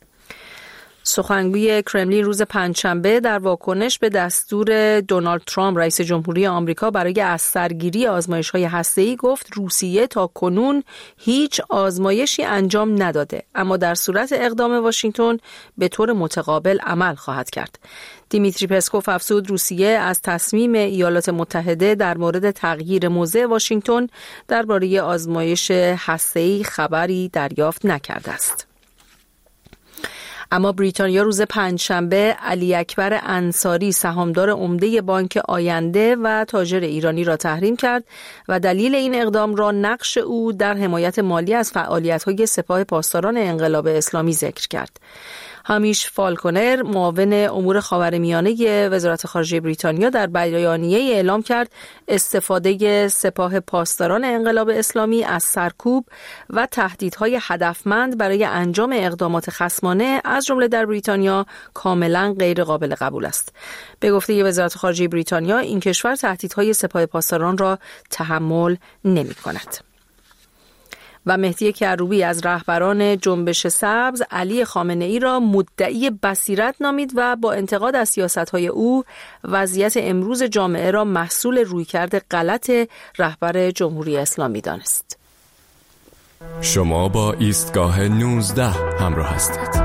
سخنگوی کرملین روز پنجشنبه در واکنش به دستور دونالد ترامپ رئیس جمهوری آمریکا برای از سرگیری آزمایش‌های هسته‌ای گفت روسیه تا کنون هیچ آزمایشی انجام نداده، اما در صورت اقدام واشنگتن به طور متقابل عمل خواهد کرد. دیمیتری پسکوف افزود روسیه از تصمیم ایالات متحده در مورد تغییر موضع واشنگتن درباره آزمایش هسته‌ای خبری دریافت نکرده است. اما بریتانیا روز پنجشنبه علی اکبر انصاری سهامدار عمده بانک آینده و تاجر ایرانی را تحریم کرد و دلیل این اقدام را نقش او در حمایت مالی از فعالیت‌های سپاه پاسداران انقلاب اسلامی ذکر کرد. هامیش فالکونر معاون امور خاورمیانه وزارت خارجه بریتانیا در بیانیه اعلام کرد استفاده سپاه پاسداران انقلاب اسلامی از سرکوب و تهدیدهای هدفمند برای انجام اقدامات خصمانه از جمله در بریتانیا کاملا غیر قابل قبول است. به گفته وزارت خارجه بریتانیا این کشور تهدیدهای سپاه پاسداران را تحمل نمی‌کند. و مهدی کروبی از رهبران جنبش سبز علی خامنه‌ای را مدعی بصیرت نامید و با انتقاد از سیاست‌های او وضعیت امروز جامعه را محصول رویکرد غلط رهبر جمهوری اسلامی دانست. شما با ایستگاه 19 همراه هستید.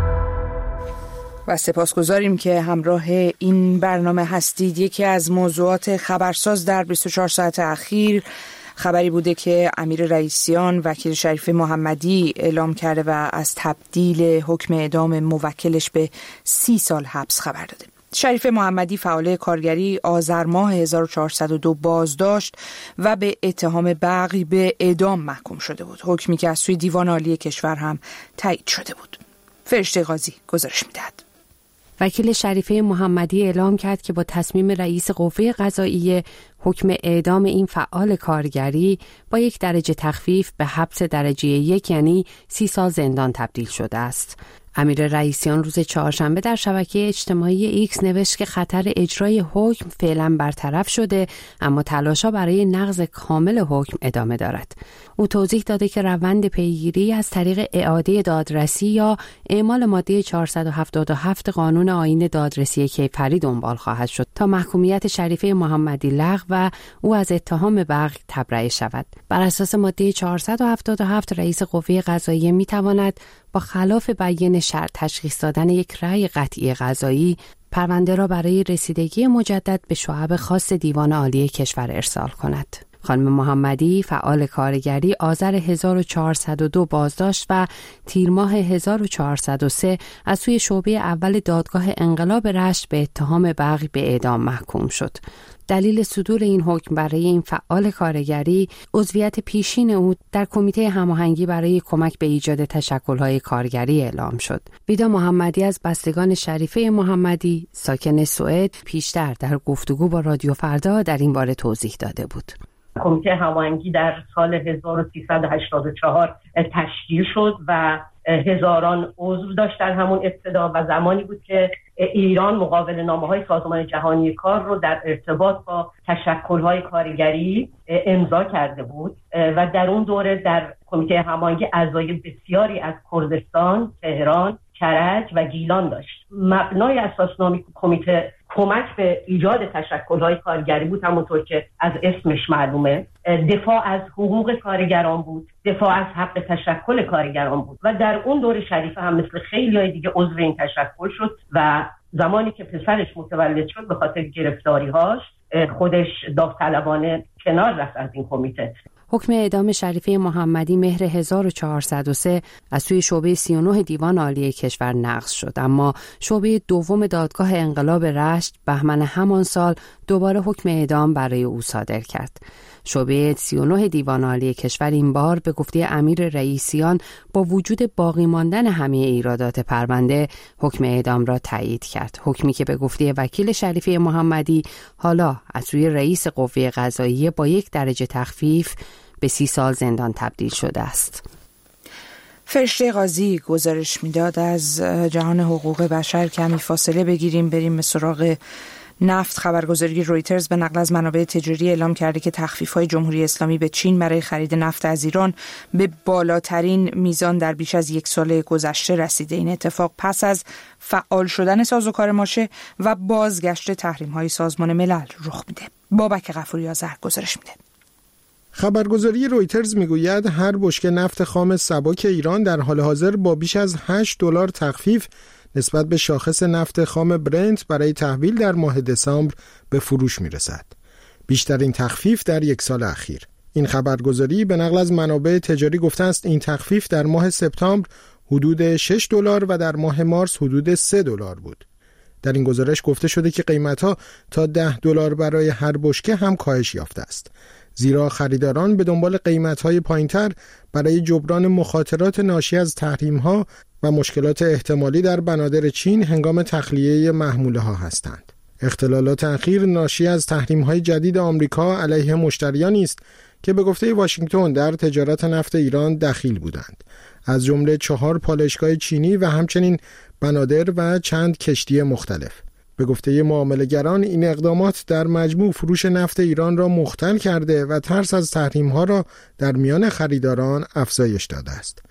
و سپاسگزاریم که همراه این برنامه هستید. یکی از موضوعات خبرساز در 24 ساعت اخیر خبری بوده که امیر رئیسیان وکیل شریف محمدی اعلام کرده و از تبدیل حکم اعدام موکلش به 30 سال حبس خبر داده. شریف محمدی فعال کارگری آذر ماه 1402 بازداشت و به اتهام بغی به اعدام محکوم شده بود. حکمی که از سوی دیوان عالی کشور هم تایید شده بود. فرشته قاضی گزارش می‌دهد. وکیل شریف محمدی اعلام کرد که با تصمیم رئیس قوه قضاییه حکم اعدام این فعال کارگری با 1 درجه تخفیف به حبس درجه 1 یعنی 30 سال زندان تبدیل شده است. امیر رئیسیان روز چهارشنبه در شبکه اجتماعی ایکس نوشت که خطر اجرای حکم فعلا برطرف شده، اما تلاش‌ها برای نقض کامل حکم ادامه دارد. او توضیح داده که روند پیگیری از طریق اعاده دادرسی یا اعمال ماده 477 قانون آیین دادرسی کیفری دنبال خواهد شد تا محکومیت شریفه محمدی لغو و او از اتهام بغی تبرئه شود. بر اساس ماده 477 رئیس قوه قضاییه می‌تواند با خلاف بیان شرط تشخیص دادن یک رأی قطعی قضایی پرونده را برای رسیدگی مجدد به شعب خاص دیوان عالی کشور ارسال کند. خانم محمدی فعال کارگری آذر 1402 بازداشت و تیر ماه 1403 از سوی شعبه اول دادگاه انقلاب رشت به اتهام بغی به اعدام محکوم شد. دلیل صدور این حکم برای این فعال کارگری عضویت پیشین او در کمیته هماهنگی برای کمک به ایجاد تشکل‌های کارگری اعلام شد. ویدا محمدی از بستگان شریفه محمدی ساکن سوئد پیشتر در گفتگو با رادیو فردا در این باره توضیح داده بود. کمیته هماهنگی در سال 1384 تشکیل شد و هزاران عضو داشت در همون ابتدا و زمانی بود که ایران مقابل نامه‌های سازمان جهانی کار رو در ارتباط با تشکل‌های کارگری امضا کرده بود و در اون دوره در کمیته هماهنگی اعضای بسیاری از کردستان، تهران، کرج و گیلان داشت. مبنای اساسنامه کمیته کمک به ایجاد تشکل‌های کارگری بود، همونطور که از اسمش معلومه. دفاع از حقوق کارگران بود، دفاع از حق تشکل کارگران بود و در اون دوره شریفه هم مثل خیلی‌های دیگه عضو این تشکل شد و زمانی که پسرش متولد شد به خاطر گرفتاری‌هاش خودش داوطلبانه کنار رفت از این کمیته. حکم اعدام شریفه محمدی مهر 1403 از سوی شعبه 39 دیوان عالی کشور نقض شد، اما شعبه دوم دادگاه انقلاب رشت بهمن همان سال دوباره حکم اعدام برای او صادر کرد. شعبه 39 دیوان عالی کشور این بار به گفته امیر رئیسیان با وجود باقی ماندن همه ایرادات پرونده حکم اعدام را تایید کرد. حکمی که به گفته وکیل شریفه محمدی حالا از سوی رئیس قوه قضاییه با 1 درجه تخفیف به 30 سال زندان تبدیل شده است. فرشته قاضی گزارش میداد از جهان حقوق بشر. کمی فاصله بگیریم بریم به سراغ نفت. خبرگزاری رویترز به نقل از منابع تجاری اعلام کرده که تخفیف‌های جمهوری اسلامی به چین برای خرید نفت از ایران به بالاترین میزان در بیش از 1 سال گذشته رسیده. این اتفاق پس از فعال شدن سازوکار ماشه و بازگشت تحریم‌های سازمان ملل رخ میده. بابک غفوری آذر گزارش میده. خبرگزاری رویترز میگوید هر بشکه نفت خام سبک ایران در حال حاضر با بیش از $8 تخفیف نسبت به شاخص نفت خام برنت برای تحویل در ماه دسامبر به فروش میرسد. بیشترین تخفیف در 1 سال اخیر. این خبرگزاری به نقل از منابع تجاری گفته است این تخفیف در ماه سپتامبر حدود $6 و در ماه مارس حدود $3 بود. در این گزارش گفته شده که قیمت‌ها تا $10 برای هر بشکه هم کاهش یافته است. زیرا خریداران به دنبال قیمت‌های پایین‌تر برای جبران مخاطرات ناشی از تحریم‌ها و مشکلات احتمالی در بنادر چین هنگام تخلیه محموله‌ها هستند. اختلالات اخیر ناشی از تحریم‌های جدید آمریکا علیه مشتریانی است که به گفته واشنگتن در تجارت نفت ایران دخیل بودند، از جمله 4 پالایشگاه چینی و همچنین بنادر و چند کشتی مختلف. به گفته معامله‌گران این اقدامات در مجموع فروش نفت ایران را مختل کرده و ترس از تحریم‌ها را در میان خریداران افزایش داده است.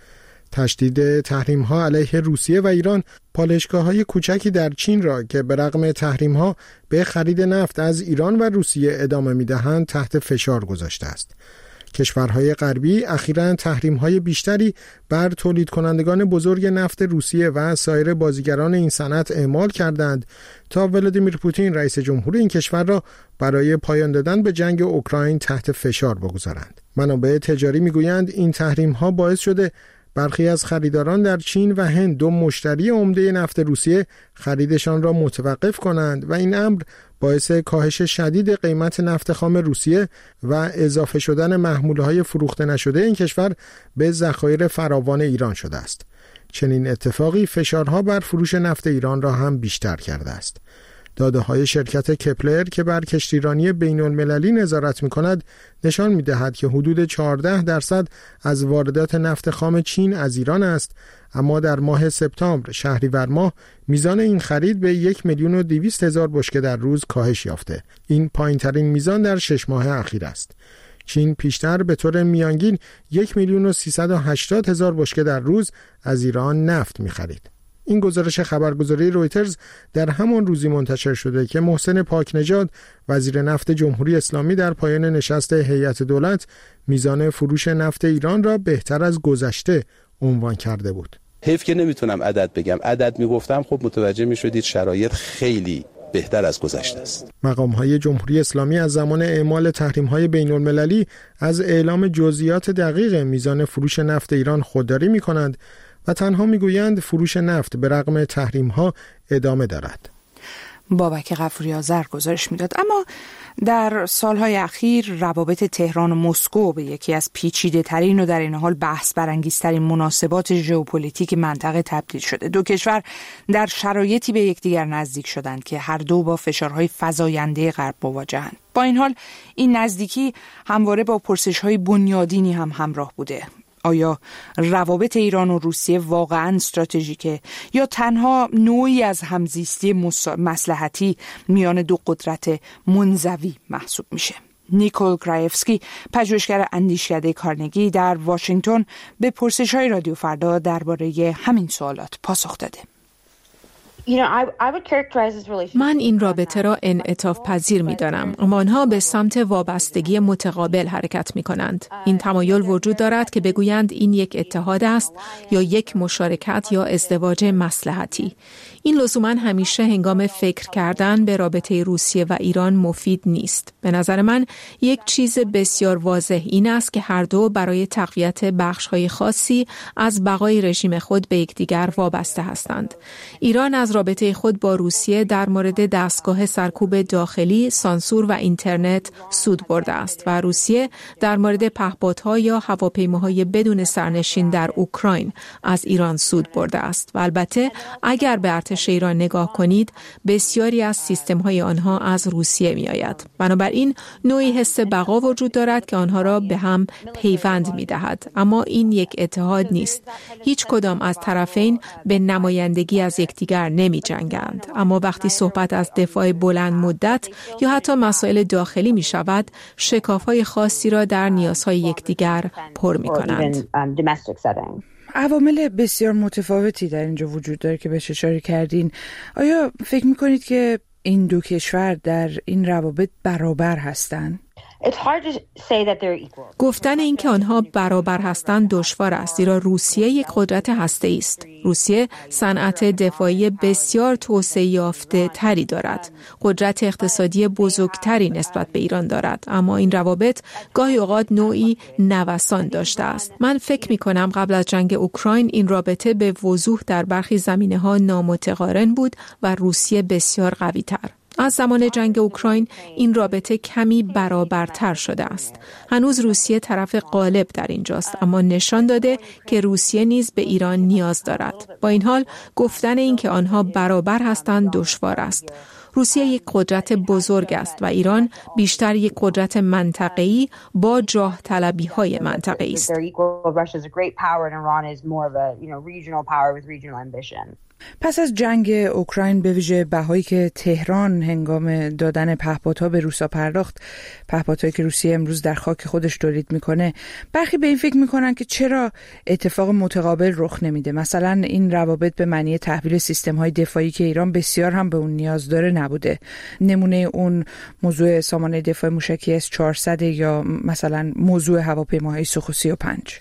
تشدید تحریم‌ها علیه روسیه و ایران پالایشگاه‌های کوچکی در چین را که به رغم تحریم‌ها به خرید نفت از ایران و روسیه ادامه می‌دهند تحت فشار گذاشته است. کشورهای غربی اخیراً تحریم‌های بیشتری بر تولید کنندگان بزرگ نفت روسیه و سایر بازیگران این صنعت اعمال کردند تا ولادیمیر پوتین رئیس جمهور این کشور را برای پایان دادن به جنگ اوکراین تحت فشار بگذارند. منابع تجاری میگویند این تحریم‌ها باعث شده برخی از خریداران در چین و هند، 2 مشتری عمده نفت روسیه، خریدشان را متوقف کنند و این امر باعث کاهش شدید قیمت نفت خام روسیه و اضافه شدن محموله‌های فروخته نشده این کشور به ذخایر فراوان ایران شده است. چنین اتفاقی فشارها بر فروش نفت ایران را هم بیشتر کرده است. داده‌های شرکت کپلر که بر کشتیرانی بین‌المللی نظارت می‌کند نشان می‌دهد که حدود 14% از واردات نفت خام چین از ایران است، اما در ماه سپتامبر شهریور ماه میزان این خرید به 1,200,000 بشکه در روز کاهش یافته. این پایین‌ترین میزان در 6 ماه اخیر است. چین پیشتر به طور میانگین 1,380,000 بشکه در روز از ایران نفت می‌خرید. این گزارش خبرگزاری رویترز در همان روزی منتشر شده که محسن پاکنژاد وزیر نفت جمهوری اسلامی در پایان نشست هیئت دولت میزان فروش نفت ایران را بهتر از گذشته عنوان کرده بود. حیف که نمیتونم عدد بگم. عدد میگفتم خب متوجه میشدید شرایط خیلی بهتر از گذشته است. مقام‌های جمهوری اسلامی از زمان اعمال تحریم‌های بین‌المللی از اعلام جزئیات دقیق میزان فروش نفت ایران خودداری می‌کنند و تنها می‌گویند فروش نفت به رغم تحریم‌ها ادامه دارد. بابک غفوری آذر گزارش میداد. اما در سالهای اخیر روابط تهران و مسکو به یکی از پیچیده ترین و در این حال بحث برانگیزترین مناسبات ژئوپلیتیک منطقه تبدیل شده. دو کشور در شرایطی به یکدیگر نزدیک شدند که هر دو با فشارهای فزاینده غرب مواجهند. با این حال این نزدیکی همواره با پرسش‌های بنیادینی هم همراه بوده. آیا روابط ایران و روسیه واقعاً استراتژیکه یا تنها نوعی از همزیستی مصلحتی میان دو قدرت منزوی محسوب میشه؟ نیکول گرایفسکی، پژوهشگر اندیشکده کارنگی در واشنگتن، به پرسش‌های رادیو فردا درباره همین سوالات پاسخ داده. من این رابطه را انعطاف پذیر می دانم، اما آنها به سمت وابستگی متقابل حرکت می کنند. این تمایل وجود دارد که بگویند این یک اتحاد است یا یک مشارکت یا ازدواج مصلحتی. این لزوما همیشه هنگام فکر کردن به رابطه روسیه و ایران مفید نیست. به نظر من یک چیز بسیار واضح این است که هر دو برای تقویت بخش‌های خاصی از بقای رژیم خود به یکدیگر وابسته هستند. ایران از رابطه خود با روسیه در مورد دستگاه سرکوب داخلی، سانسور و اینترنت سود برده است و روسیه در مورد پهپادها یا هواپیماهای بدون سرنشین در اوکراین از ایران سود برده است و البته اگر به ارتش ایران نگاه کنید بسیاری از سیستم‌های آنها از روسیه می‌آید. بنابراین نوعی حس بقا وجود دارد که آنها را به هم پیوند می‌دهد، اما این یک اتحاد نیست. هیچ کدام از طرفین به نمایندگی از یکدیگر نمی‌جنگند، اما وقتی صحبت از دفاع بلند مدت یا حتی مسائل داخلی می‌شود، شکاف‌های خاصی را در نیازهای یکدیگر پر می‌کنند. عوامل بسیار متفاوتی در اینجا وجود داره که بهش اشاره کردین. آیا فکر میکنید که این دو کشور در این روابط برابر هستند؟ گفتن این که آنها برابر هستند دشوار است، زیرا روسیه یک قدرت هسته‌ای است. روسیه صنعت دفاعی بسیار توسعه یافته تری دارد. قدرت اقتصادی بزرگتری نسبت به ایران دارد، اما این روابط گاهی اوقات نوعی نوسان داشته است. من فکر می‌کنم قبل از جنگ اوکراین این رابطه به وضوح در برخی زمینه‌ها نامتقارن بود و روسیه بسیار قوی‌تر. از زمان جنگ اوکراین این رابطه کمی برابرتر شده است. هنوز روسیه طرف غالب در اینجاست، اما نشان داده که روسیه نیز به ایران نیاز دارد. با این حال گفتن این که آنها برابر هستند دشوار است. روسیه یک قدرت بزرگ است و ایران بیشتر یک قدرت منطقه‌ای با جاه طلبی‌های منطقه‌ای است. پس از جنگ اوکراین به ویژه بهایی که تهران هنگام دادن پهپادها به روسا پرداخت، پهپادهایی که روسیه امروز در خاک خودش تولید میکنه، برخی به این فکر میکنن که چرا اتفاق متقابل رخ نمیده. مثلا این روابط به معنی تحویل سیستم‌های دفاعی که ایران بسیار هم به اون نیاز داره نبوده. نمونه اون موضوع سامانه دفاع موشکی S-400 یا مثلا موضوع هواپیماهای سوخو 35.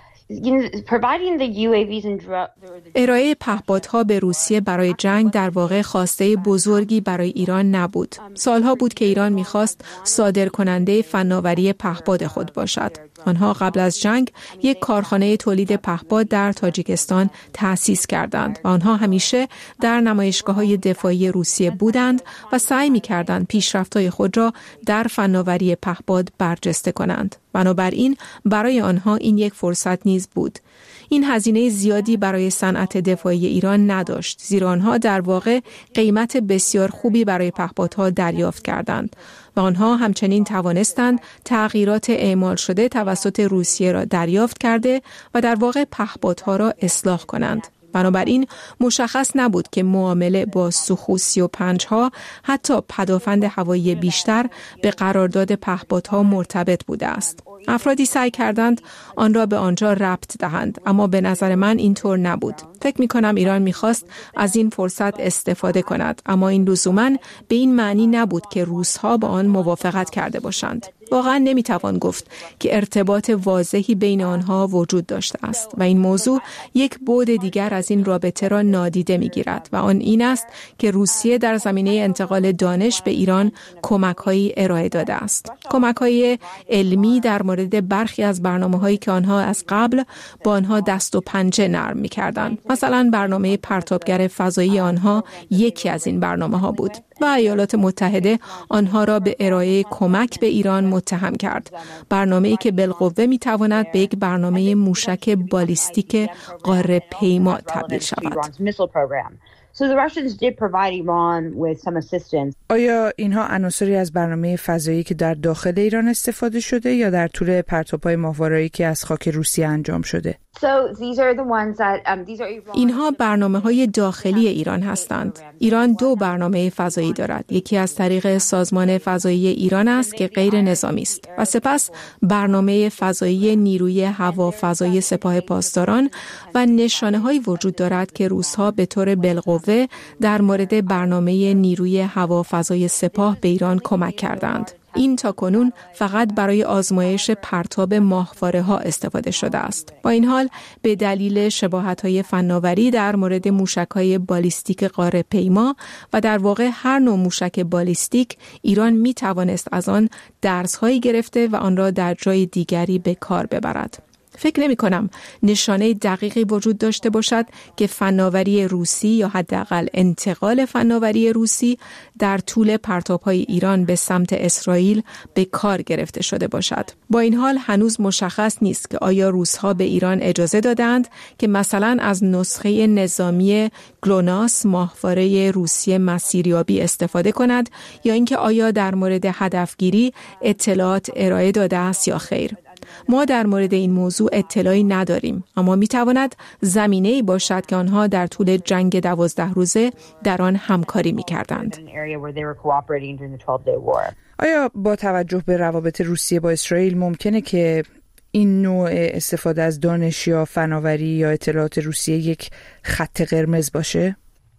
ارائه پهپادها به روسیه برای جنگ در واقع خواسته بزرگی برای ایران نبود. سالها بود که ایران می‌خواست صادرکننده فناوری پهپاد خود باشد. آنها قبل از جنگ یک کارخانه تولید پهپاد در تاجیکستان تأسیس کردند و آنها همیشه در نمایشگاه‌های دفاعی روسیه بودند و سعی می‌کردند پیشرفت‌های خود را در فناوری پهپاد برجسته کنند. بنابراین برای آنها این یک فرصت نیز بود. این هزینه زیادی برای صنعت دفاعی ایران نداشت، زیرا آنها در واقع قیمت بسیار خوبی برای پهپادها دریافت کردند و آنها همچنین توانستند تغییرات اعمال شده توسط روسیه را دریافت کرده و در واقع پهپادها را اصلاح کنند. بنابراین مشخص نبود که معامله با سوخو 35 ها حتی پدافند هوایی بیشتر به قرارداد پهپادها مرتبط بوده است. افرادی سعی کردند آن را به آنجا ربط دهند، اما به نظر من اینطور نبود. فکر می کنم ایران می خواست از این فرصت استفاده کند، اما این لزوماً به این معنی نبود که روس‌ها با آن موافقت کرده باشند. واقعا نمیتوان گفت که ارتباط واضحی بین آنها وجود داشته است و این موضوع یک بعد دیگر از این رابطه را نادیده میگیرد و آن این است که روسیه در زمینه انتقال دانش به ایران کمک‌هایی ارائه داده است. کمک‌های علمی در مورد برخی از برنامه‌هایی که آنها از قبل با آنها دست و پنجه نرم می‌کردند. مثلا برنامه پرتابگر فضایی آنها یکی از این برنامه‌ها بود و ایالات متحده آنها را به ارائه کمک به ایران متهم کرد. برنامه‌ای که بالقوه می‌تواند به یک برنامه موشک بالیستیک قاره پیما تبدیل شود. آیا اینها عناصری از برنامه فضایی که در داخل ایران استفاده شده یا در طول پرتاب‌های ماهواره‌ای که از خاک روسیه انجام شده؟ اینها برنامه‌های داخلی ایران هستند. ایران 2 برنامه فضایی دارد. یکی از طریق سازمان فضایی ایران است که غیر نظامی است و سپس برنامه فضایی نیروی هوافضایی سپاه پاسداران و نشانه‌هایی وجود دارد که روس‌ها به طور بالقوه در مورد برنامه نیروی هوافضایی سپاه به ایران کمک کردند. این تاکنون فقط برای آزمایش پرتاب ماهواره‌ها استفاده شده است. با این حال به دلیل شباهت‌های فناوری در مورد موشک‌های بالیستیک قاره پیما و در واقع هر نوع موشک بالیستیک، ایران می‌توانست از آن درس‌هایی گرفته و آن را در جای دیگری به کار ببرد. فکر نمی کنم نشانه دقیقی وجود داشته باشد که فناوری روسی یا حداقل انتقال فناوری روسی در طول پرتاب‌های ایران به سمت اسرائیل به کار گرفته شده باشد. با این حال هنوز مشخص نیست که آیا روس‌ها به ایران اجازه دادند که مثلا از نسخه نظامی گلوناس ماهواره روسی مسیریابی استفاده کند یا اینکه آیا در مورد هدفگیری اطلاعات ارائه داده است یا خیر. ما در مورد این موضوع اطلاعی نداریم، اما میتواند زمینه‌ای باشد که آنها در طول جنگ 12 روزه در آن همکاری میکردند. آیا با توجه به روابط روسیه با اسرائیل ممکنه که این نوع استفاده از دانش یا فناوری یا اطلاعات روسیه یک خط قرمز باشه؟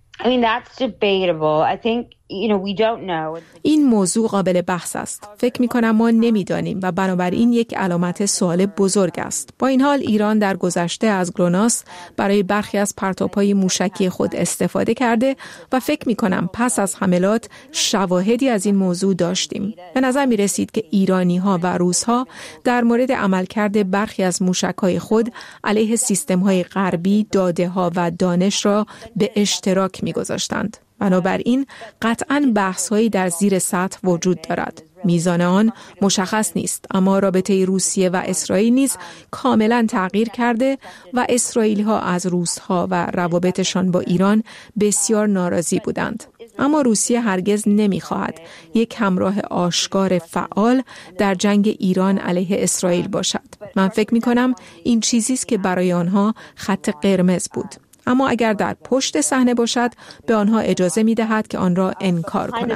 این موضوع قابل بحث است. فکر می‌کنم ما نمی‌دانیم و بنابراین یک علامت سوال بزرگ است. با این حال ایران در گذشته از گلوناس برای برخی از پرتاب‌های موشکی خود استفاده کرده و فکر می‌کنم پس از حملات شواهدی از این موضوع داشتیم. به نظر می‌رسید که ایرانی‌ها و روس‌ها در مورد عملکرد برخی از موشک‌های خود علیه سیستم‌های غربی داده‌ها و دانش را به اشتراک می‌گذاشتند. بنابراین قطعاً بحث‌هایی در زیر سطح وجود دارد. میزان آن مشخص نیست، اما رابطه روسیه و اسرائیل نیز کاملاً تغییر کرده و اسرائیلی‌ها از روس‌ها و روابطشان با ایران بسیار ناراضی بودند. اما روسیه هرگز نمی‌خواهد یک همراه آشکار فعال در جنگ ایران علیه اسرائیل باشد. من فکر می‌کنم این چیزی است که برای آنها خط قرمز بود. اما اگر در پشت صحنه باشد به آنها اجازه می‌دهد که آن را انکار کنند.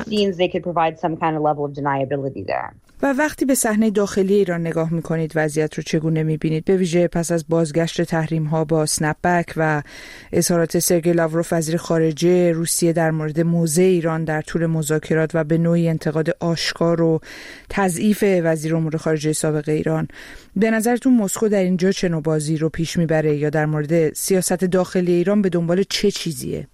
و وقتی به صحنه داخلی ایران نگاه می‌کنید وضعیت رو چگونه می‌بینید؟ به ویژه پس از بازگشت تحریم‌ها با اسنپ بک و اظهارات سرگئی لاوروف وزیر خارجه روسیه در مورد موضع ایران در طول مذاکرات و به نوعی انتقاد آشکار و تضعیف وزیر امور خارجه سابق ایران، به نظرتون مسکو در اینجا چه نوع بازی رو پیش میبره یا در مورد سیاست داخلی ایران به دنبال چه چیزیه؟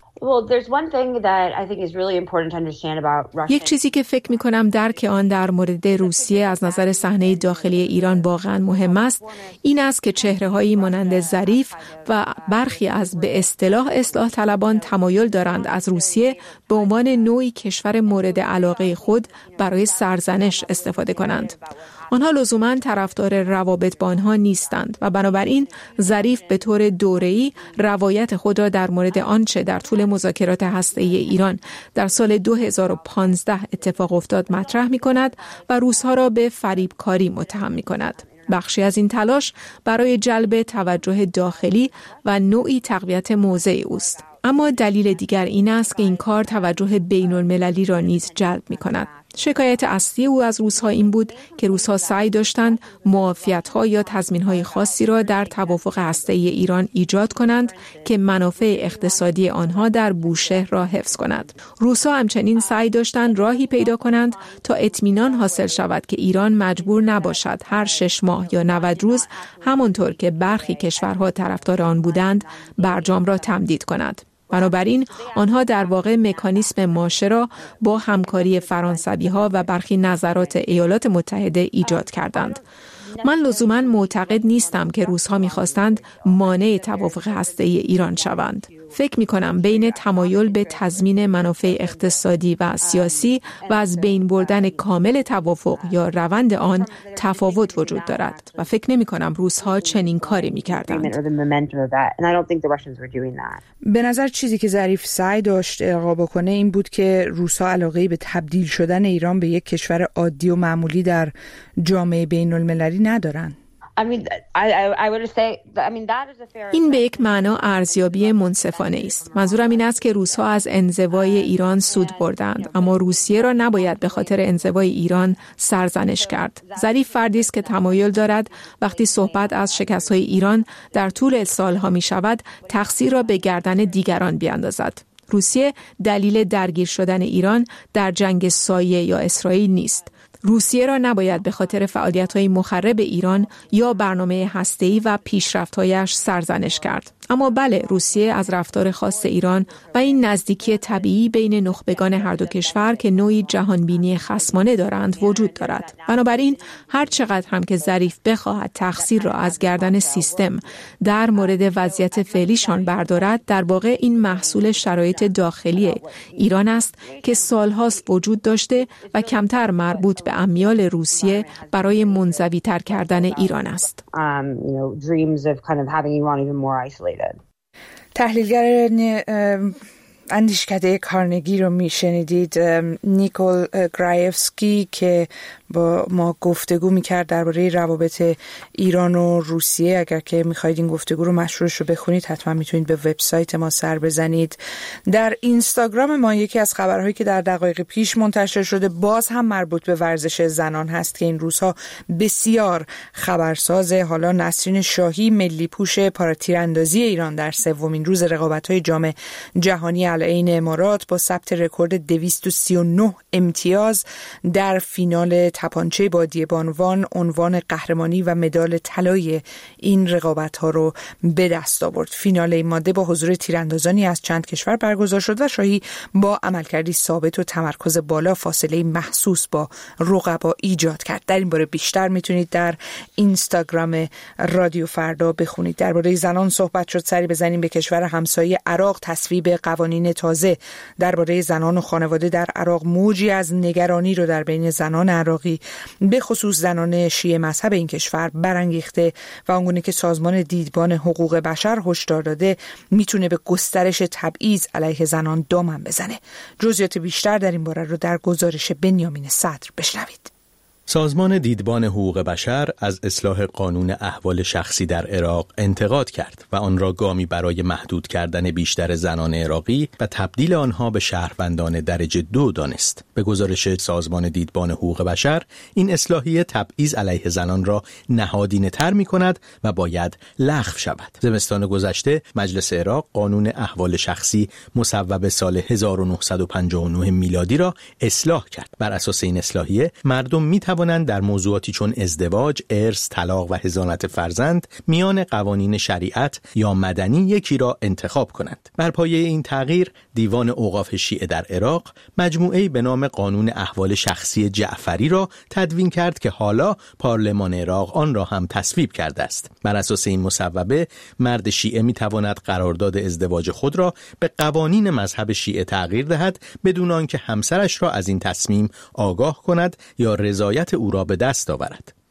یک چیزی که فکر می‌کنم درک آن در مورد روسیه از نظر صحنه داخلی ایران واقعا مهم است، این است که چهره‌هایی مانند ظریف و برخی از به اصطلاح اصلاح طلبان تمایل دارند از روسیه به عنوان نوعی کشور مورد علاقه خود برای سرزنش استفاده کنند. آنها لزوماً طرفدار روابط با آنها نیستند و بنابراین ظریف به طور دوره‌ای روایت خود را در مورد آنچه در طول مذاکرات هسته‌ای ایران در سال 2015 اتفاق افتاد مطرح می‌کند و روس‌ها را به فریبکاری متهم می‌کند. بخشی از این تلاش برای جلب توجه داخلی و نوعی تقویت موضع اوست. اما دلیل دیگر این است که این کار توجه بین‌المللی را نیز جلب می‌کند. شکایت اصلی او از روس‌ها این بود که روس‌ها سعی داشتند معافیت‌ها یا تضمین‌های خاصی را در توافق هسته‌ای ایران ایجاد کنند که منافع اقتصادی آنها در بوشهر را حفظ کند. روس‌ها همچنین سعی داشتند راهی پیدا کنند تا اطمینان حاصل شود که ایران مجبور نباشد هر 6 ماه یا 90 روز همانطور که برخی کشورها طرفدار آن بودند برجام را تمدید کند. بنابراین آنها در واقع مکانیسم ماشه را با همکاری فرانسوی‌ها و برخی نظرات ایالات متحده ایجاد کردند. من لزوماً معتقد نیستم که روس‌ها می‌خواستند مانع توافق هسته‌ای ایران شوند. فکر می‌کنم بین تمایل به تضمین منافع اقتصادی و سیاسی و از بین بردن کامل توافق یا روند آن تفاوت وجود دارد و فکر نمی‌کنم روس‌ها چنین کاری می‌کردند. به نظر چیزی که ظریف سعی داشت القا بکنه این بود که روس‌ها علاقه‌ای به تبدیل شدن ایران به یک کشور عادی و معمولی در جامعه بین‌المللی ندارن. این به یک معنا ارزیابی منصفانه است. منظورم این است که روس‌ها از انزوای ایران سود بردند، اما روسیه را نباید به خاطر انزوای ایران سرزنش کرد. ظریف فردی است که تمایل دارد وقتی صحبت از شکست‌های ایران در طول سالها می‌شود، تقصیر را به گردن دیگران بیاندازد. روسیه دلیل درگیر شدن ایران در جنگ سایه یا اسرائیل نیست. روسیه را نباید به خاطر فعالیت‌های مخرب ایران یا برنامه هسته‌ای و پیشرفت‌هایش سرزنش کرد. اما بله، روسیه از رفتار خاص ایران و این نزدیکی طبیعی بین نخبگان هر دو کشور که نوعی جهانبینی خصمانه دارند وجود دارد. بنابراین هر چقدر هم که ظریف بخواهد تقصیر را از گردن سیستم در مورد وضعیت فعلیشان بردارد، در واقع این محصول شرایط داخلی ایران است که سالهاست وجود داشته و کمتر مربوط به امیال روسیه برای منزوی‌تر کردن ایران است. تحلیلگر اندیشکده کارنگی رو میشنیدید، نیکول گرایفسکی که با ما گفتگو میکرد درباره روابط ایران و روسیه. اگر که میخواید این گفتگو رو مشروعش رو بخونید حتما میتونید به وبسایت ما سر بزنید. در اینستاگرام ما یکی از خبرهایی که در دقایق پیش منتشر شده باز هم مربوط به ورزش زنان هست که این روزها بسیار خبرسازه. حالا نسرین شاهی ملی پوش پاراتیراندازی ایران در سومین روز رقابت‌های جام جهانی علیه امارات با ثبت رکورد 239 امتیاز در فینال تپانچه بادی بانوان عنوان قهرمانی و مدال طلای این رقابت‌ها رو به دست آورد. فینال این ماده با حضور تیراندازانی از چند کشور برگزار شد و شاهی با عملکردی ثابت و تمرکز بالا فاصله محسوس با رقبا ایجاد کرد. در این باره بیشتر میتونید در اینستاگرام رادیو فردا بخونید. درباره زنان صحبت شد. سری بزنیم به کشور همسایه عراق. تصویب قوانین تازه درباره زنان و خانواده در عراق موجی از نگرانی رو در بین زنان عراقی به خصوص زنان شیعه مذهب این کشور برانگیخته و آنگونه که سازمان دیدبان حقوق بشر هشدار داده میتونه به گسترش تبعیض علیه زنان دامن بزنه. جزئیات بیشتر در این باره رو در گزارش بنیامین صدر بشنوید. سازمان دیدبان حقوق بشر از اصلاح قانون احوال شخصی در عراق انتقاد کرد و آن را گامی برای محدود کردن بیشتر زنان عراقی و تبدیل آنها به شهروندان درجه 2 دانست. به گزارش سازمان دیدبان حقوق بشر، این اصلاحیه تبعیض علیه زنان را نهادینه‌تر می‌کند و باید لغو شود. زمستان گذشته مجلس عراق قانون احوال شخصی مصوب سال 1959 میلادی را اصلاح کرد. بر اساس این اصلاحیه مردم می‌توانند در موضوعاتی چون ازدواج، ارث، طلاق و حضانت فرزند میان قوانین شریعت یا مدنی یکی را انتخاب کنند. بر پایه این تغییر، دیوان اوقاف شیعه در عراق مجموعه‌ای به نام قانون احوال شخصی جعفری را تدوین کرد که حالا پارلمان عراق آن را هم تصویب کرده است. بر اساس این مصوبه، مرد شیعه می‌تواند قرارداد ازدواج خود را به قوانین مذهب شیعه تغییر دهد بدون آنکه همسرش را از این تصمیم آگاه کند یا رضایت او را به دست آورد.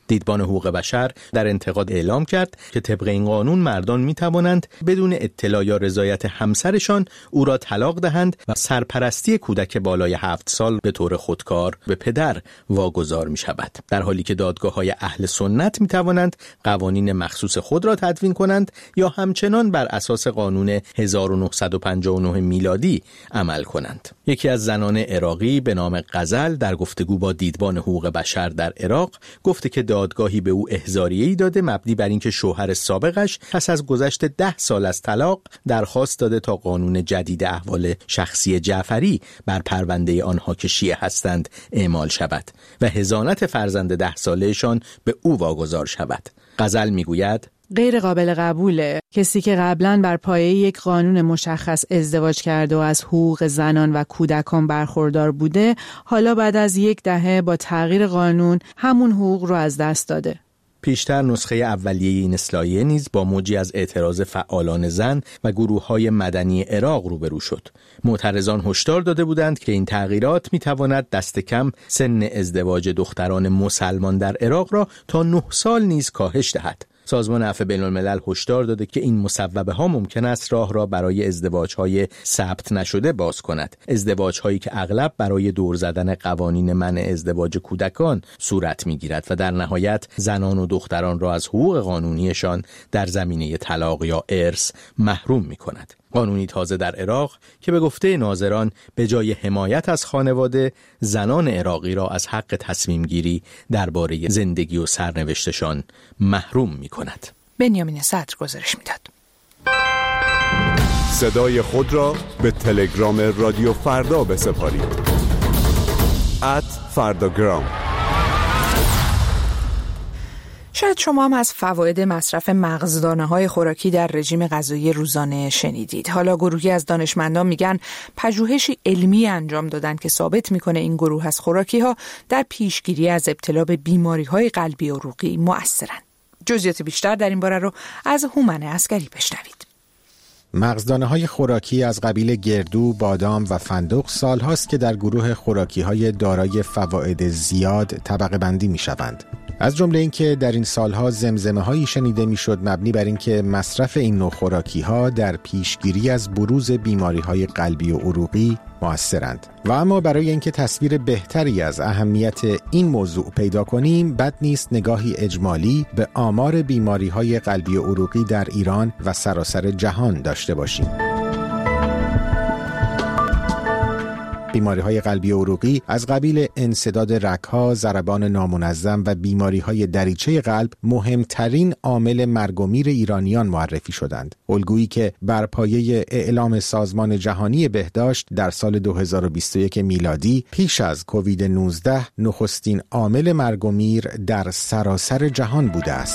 دیدبان حقوق بشر در انتقاد اعلام کرد که طبق این قانون مردان می‌توانند بدون اطلاع یا رضایت همسرشان او را طلاق دهند و سرپرستی کودک بالای 7 سال به طور خودکار به پدر واگذار می‌شود، در حالی که دادگاه‌های اهل سنت می‌توانند قوانین مخصوص خود را تدوین کنند یا همچنان بر اساس قانون 1959 میلادی عمل کنند. یکی از زنان عراقی به نام غزل در گفتگو با دیدبان حقوق بشر در عراق گفته که دادگاهی به او احضاریه‌ای داده مبنی بر اینکه شوهر سابقش پس از گذشت 10 سال از طلاق درخواست داده تا قانون جدید احوال شخصی جعفری بر پرونده آنها که شیعه هستند اعمال شود و حضانت فرزند 10 سالهشان به او واگذار شود. غزل میگوید غیر قابل قبوله. کسی که قبلاً بر پایه یک قانون مشخص ازدواج کرده و از حقوق زنان و کودکان برخوردار بوده، حالا بعد از 10 دهه با تغییر قانون همون حقوق رو از دست داده. پیشتر نسخه اولیه این اصلاحیه نیز با موجی از اعتراض فعالان زن و گروه‌های مدنی عراق روبرو شد. معترضان هشدار داده بودند که این تغییرات می‌تواند دست کم سن ازدواج دختران مسلمان در عراق را تا 9 سال نیز کاهش دهد. سازمان عفو بین‌الملل هشدار داده که این مصوبه ها ممکن است راه را برای ازدواج های ثبت نشده باز کند، ازدواج هایی که اغلب برای دور زدن قوانین منع ازدواج کودکان صورت میگیرد و در نهایت زنان و دختران را از حقوق قانونیشان در زمینه طلاق یا ارث محروم میکند. قانونی تازه در عراق که به گفته ناظران به جای حمایت از خانواده، زنان عراقی را از حق تصمیم گیری درباره زندگی و سرنوشتشان محروم می کند. بنیامین صدر گزارش میداد. صدای خود را به تلگرام رادیو فردا بسپارید. @فرداگرام. شاید شما هم از فواید مصرف مغزدانه‌های خوراکی در رژیم غذایی روزانه شنیدید. حالا گروهی از دانشمندان میگن پژوهشی علمی انجام دادن که ثابت میکنه این گروه از خوراکی‌ها در پیشگیری از ابتلا به بیماری‌های قلبی و عروقی مؤثرن. جزئیات بیشتر در این باره رو از هومن عسکری بشنوید. مغزدانه‌های خوراکی از قبیل گردو، بادام و فندق سالهاست که در گروه خوراکی‌های دارای فواید زیاد طبقه بندی می‌شوند. از جمله اینکه در این سالها زمزمه‌هایی شنیده می‌شد مبنی بر اینکه مصرف این نوع خوراکی‌ها در پیشگیری از بروز بیماری‌های قلبی و عروقی مؤثرند. و اما برای اینکه تصویر بهتری از اهمیت این موضوع پیدا کنیم، بد نیست نگاهی اجمالی به آمار بیماری‌های قلبی و عروقی در ایران و سراسر جهان داشته باشیم. بیماری‌های قلبی و عروقی از قبیل انسداد رگ‌ها، ضربان نامنظم و بیماری‌های دریچه قلب مهمترین عامل مرگ و میر ایرانیان معرفی شدند. الگویی که بر پایه اعلام سازمان جهانی بهداشت در سال 2021 میلادی پیش از کووید 19 نخستین عامل مرگ و میر در سراسر جهان بوده است.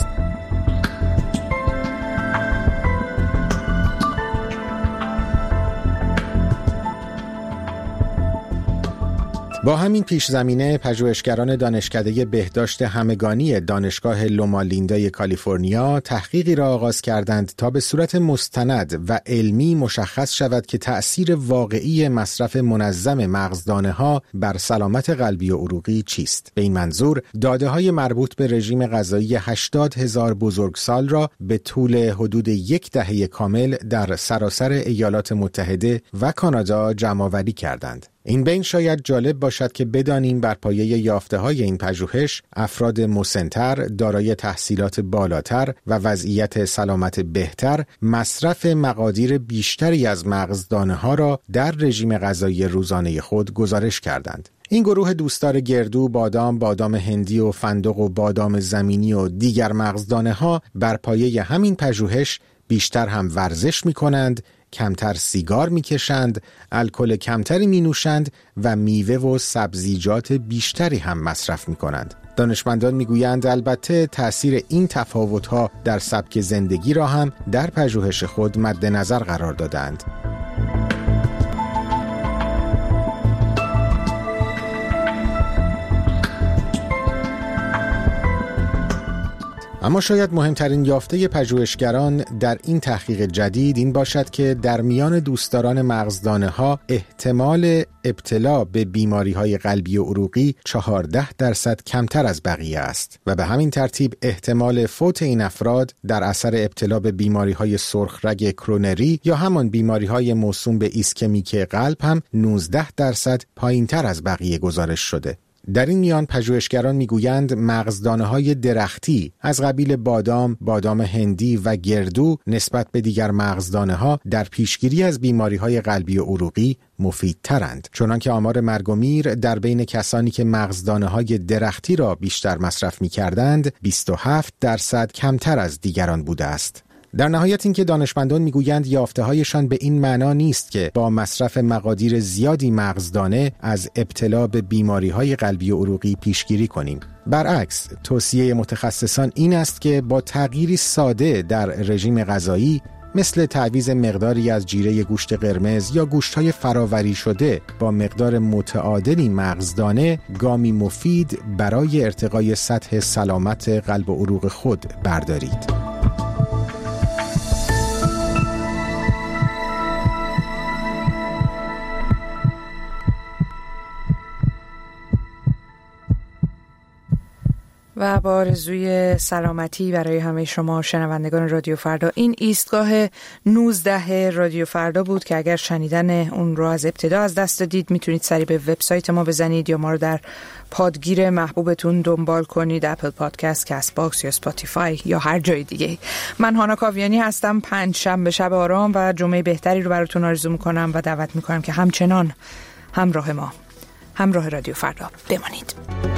با همین پیش زمینه پژوهشگران دانشکده بهداشت همگانی دانشگاه لوما لیندا کالیفرنیا تحقیقی را آغاز کردند تا به صورت مستند و علمی مشخص شود که تأثیر واقعی مصرف منظم مغزدانه‌ها بر سلامت قلبی و عروقی چیست. به این منظور داده‌های مربوط به رژیم غذایی 80,000 بزرگسال را به طول حدود 1 دهه کامل در سراسر ایالات متحده و کانادا جمع‌آوری کردند. این بین شاید جالب باشد که بدانیم بر پایه یافته‌های این پژوهش افراد مسن‌تر، دارای تحصیلات بالاتر و وضعیت سلامت بهتر مصرف مقادیر بیشتری از مغزدانه‌ها را در رژیم غذایی روزانه خود گزارش کردند. این گروه دوستدار گردو، بادام هندی و فندق و بادام زمینی و دیگر مغزدانه‌ها بر پایه همین پژوهش بیشتر هم ورزش می‌کنند، کمتر سیگار میکشند، الکل کمتری مینوشند و میوه و سبزیجات بیشتری هم مصرف میکنند. دانشمندان میگویند البته تأثیر این تفاوت‌ها در سبک زندگی را هم در پژوهش خود مد نظر قرار دادند. اما شاید مهمترین یافته پژوهشگران در این تحقیق جدید این باشد که در میان دوستداران مغزدانه‌ها احتمال ابتلا به بیماری‌های قلبی و عروقی 14% کمتر از بقیه است و به همین ترتیب احتمال فوت این افراد در اثر ابتلا به بیماری‌های سرخرگ کرونری یا همان بیماری‌های موسوم به ایسکمیک قلب هم 19% پایین‌تر از بقیه گزارش شده. در این میان پژوهشگران میگویند مغزدانه‌های درختی از قبیل بادام، بادام هندی و گردو نسبت به دیگر مغزدانه‌ها در پیشگیری از بیماری‌های قلبی و عروقی مفیدترند، چنانکه آمار مرگ و میر در بین کسانی که مغزدانه‌های درختی را بیشتر مصرف می‌کردند 27% کمتر از دیگران بوده است. در نهایت اینکه دانشمندان میگویند یافته‌هایشان به این معنا نیست که با مصرف مقادیر زیادی مغزدانه از ابتلا به بیماری‌های قلبی و عروقی پیشگیری کنیم. برعکس، توصیه متخصصان این است که با تغییری ساده در رژیم غذایی مثل تعویض مقداری از جیره گوشت قرمز یا گوشت‌های فراوری شده با مقدار متعادلی مغزدانه گامی مفید برای ارتقای سطح سلامت قلب و عروق خود بردارید. و با آرزوی سلامتی برای همه شما شنوندگان رادیو فردا، این ایستگاه 19 رادیو فردا بود که اگر شنیدن اون رو از ابتدا از دست دادید میتونید سریع به وبسایت ما بزنید یا ما رو در پادگیر محبوبتون دنبال کنید، اپل پادکست، کست باکس یا اسپاتیفای یا هر جای دیگه. من هانا کاویانی هستم. 5 شنبه شب آرام و جمعه بهتری رو براتون آرزو میکنم و دعوت میکنم که همچنان همراه ما، همراه رادیو فردا بمانید.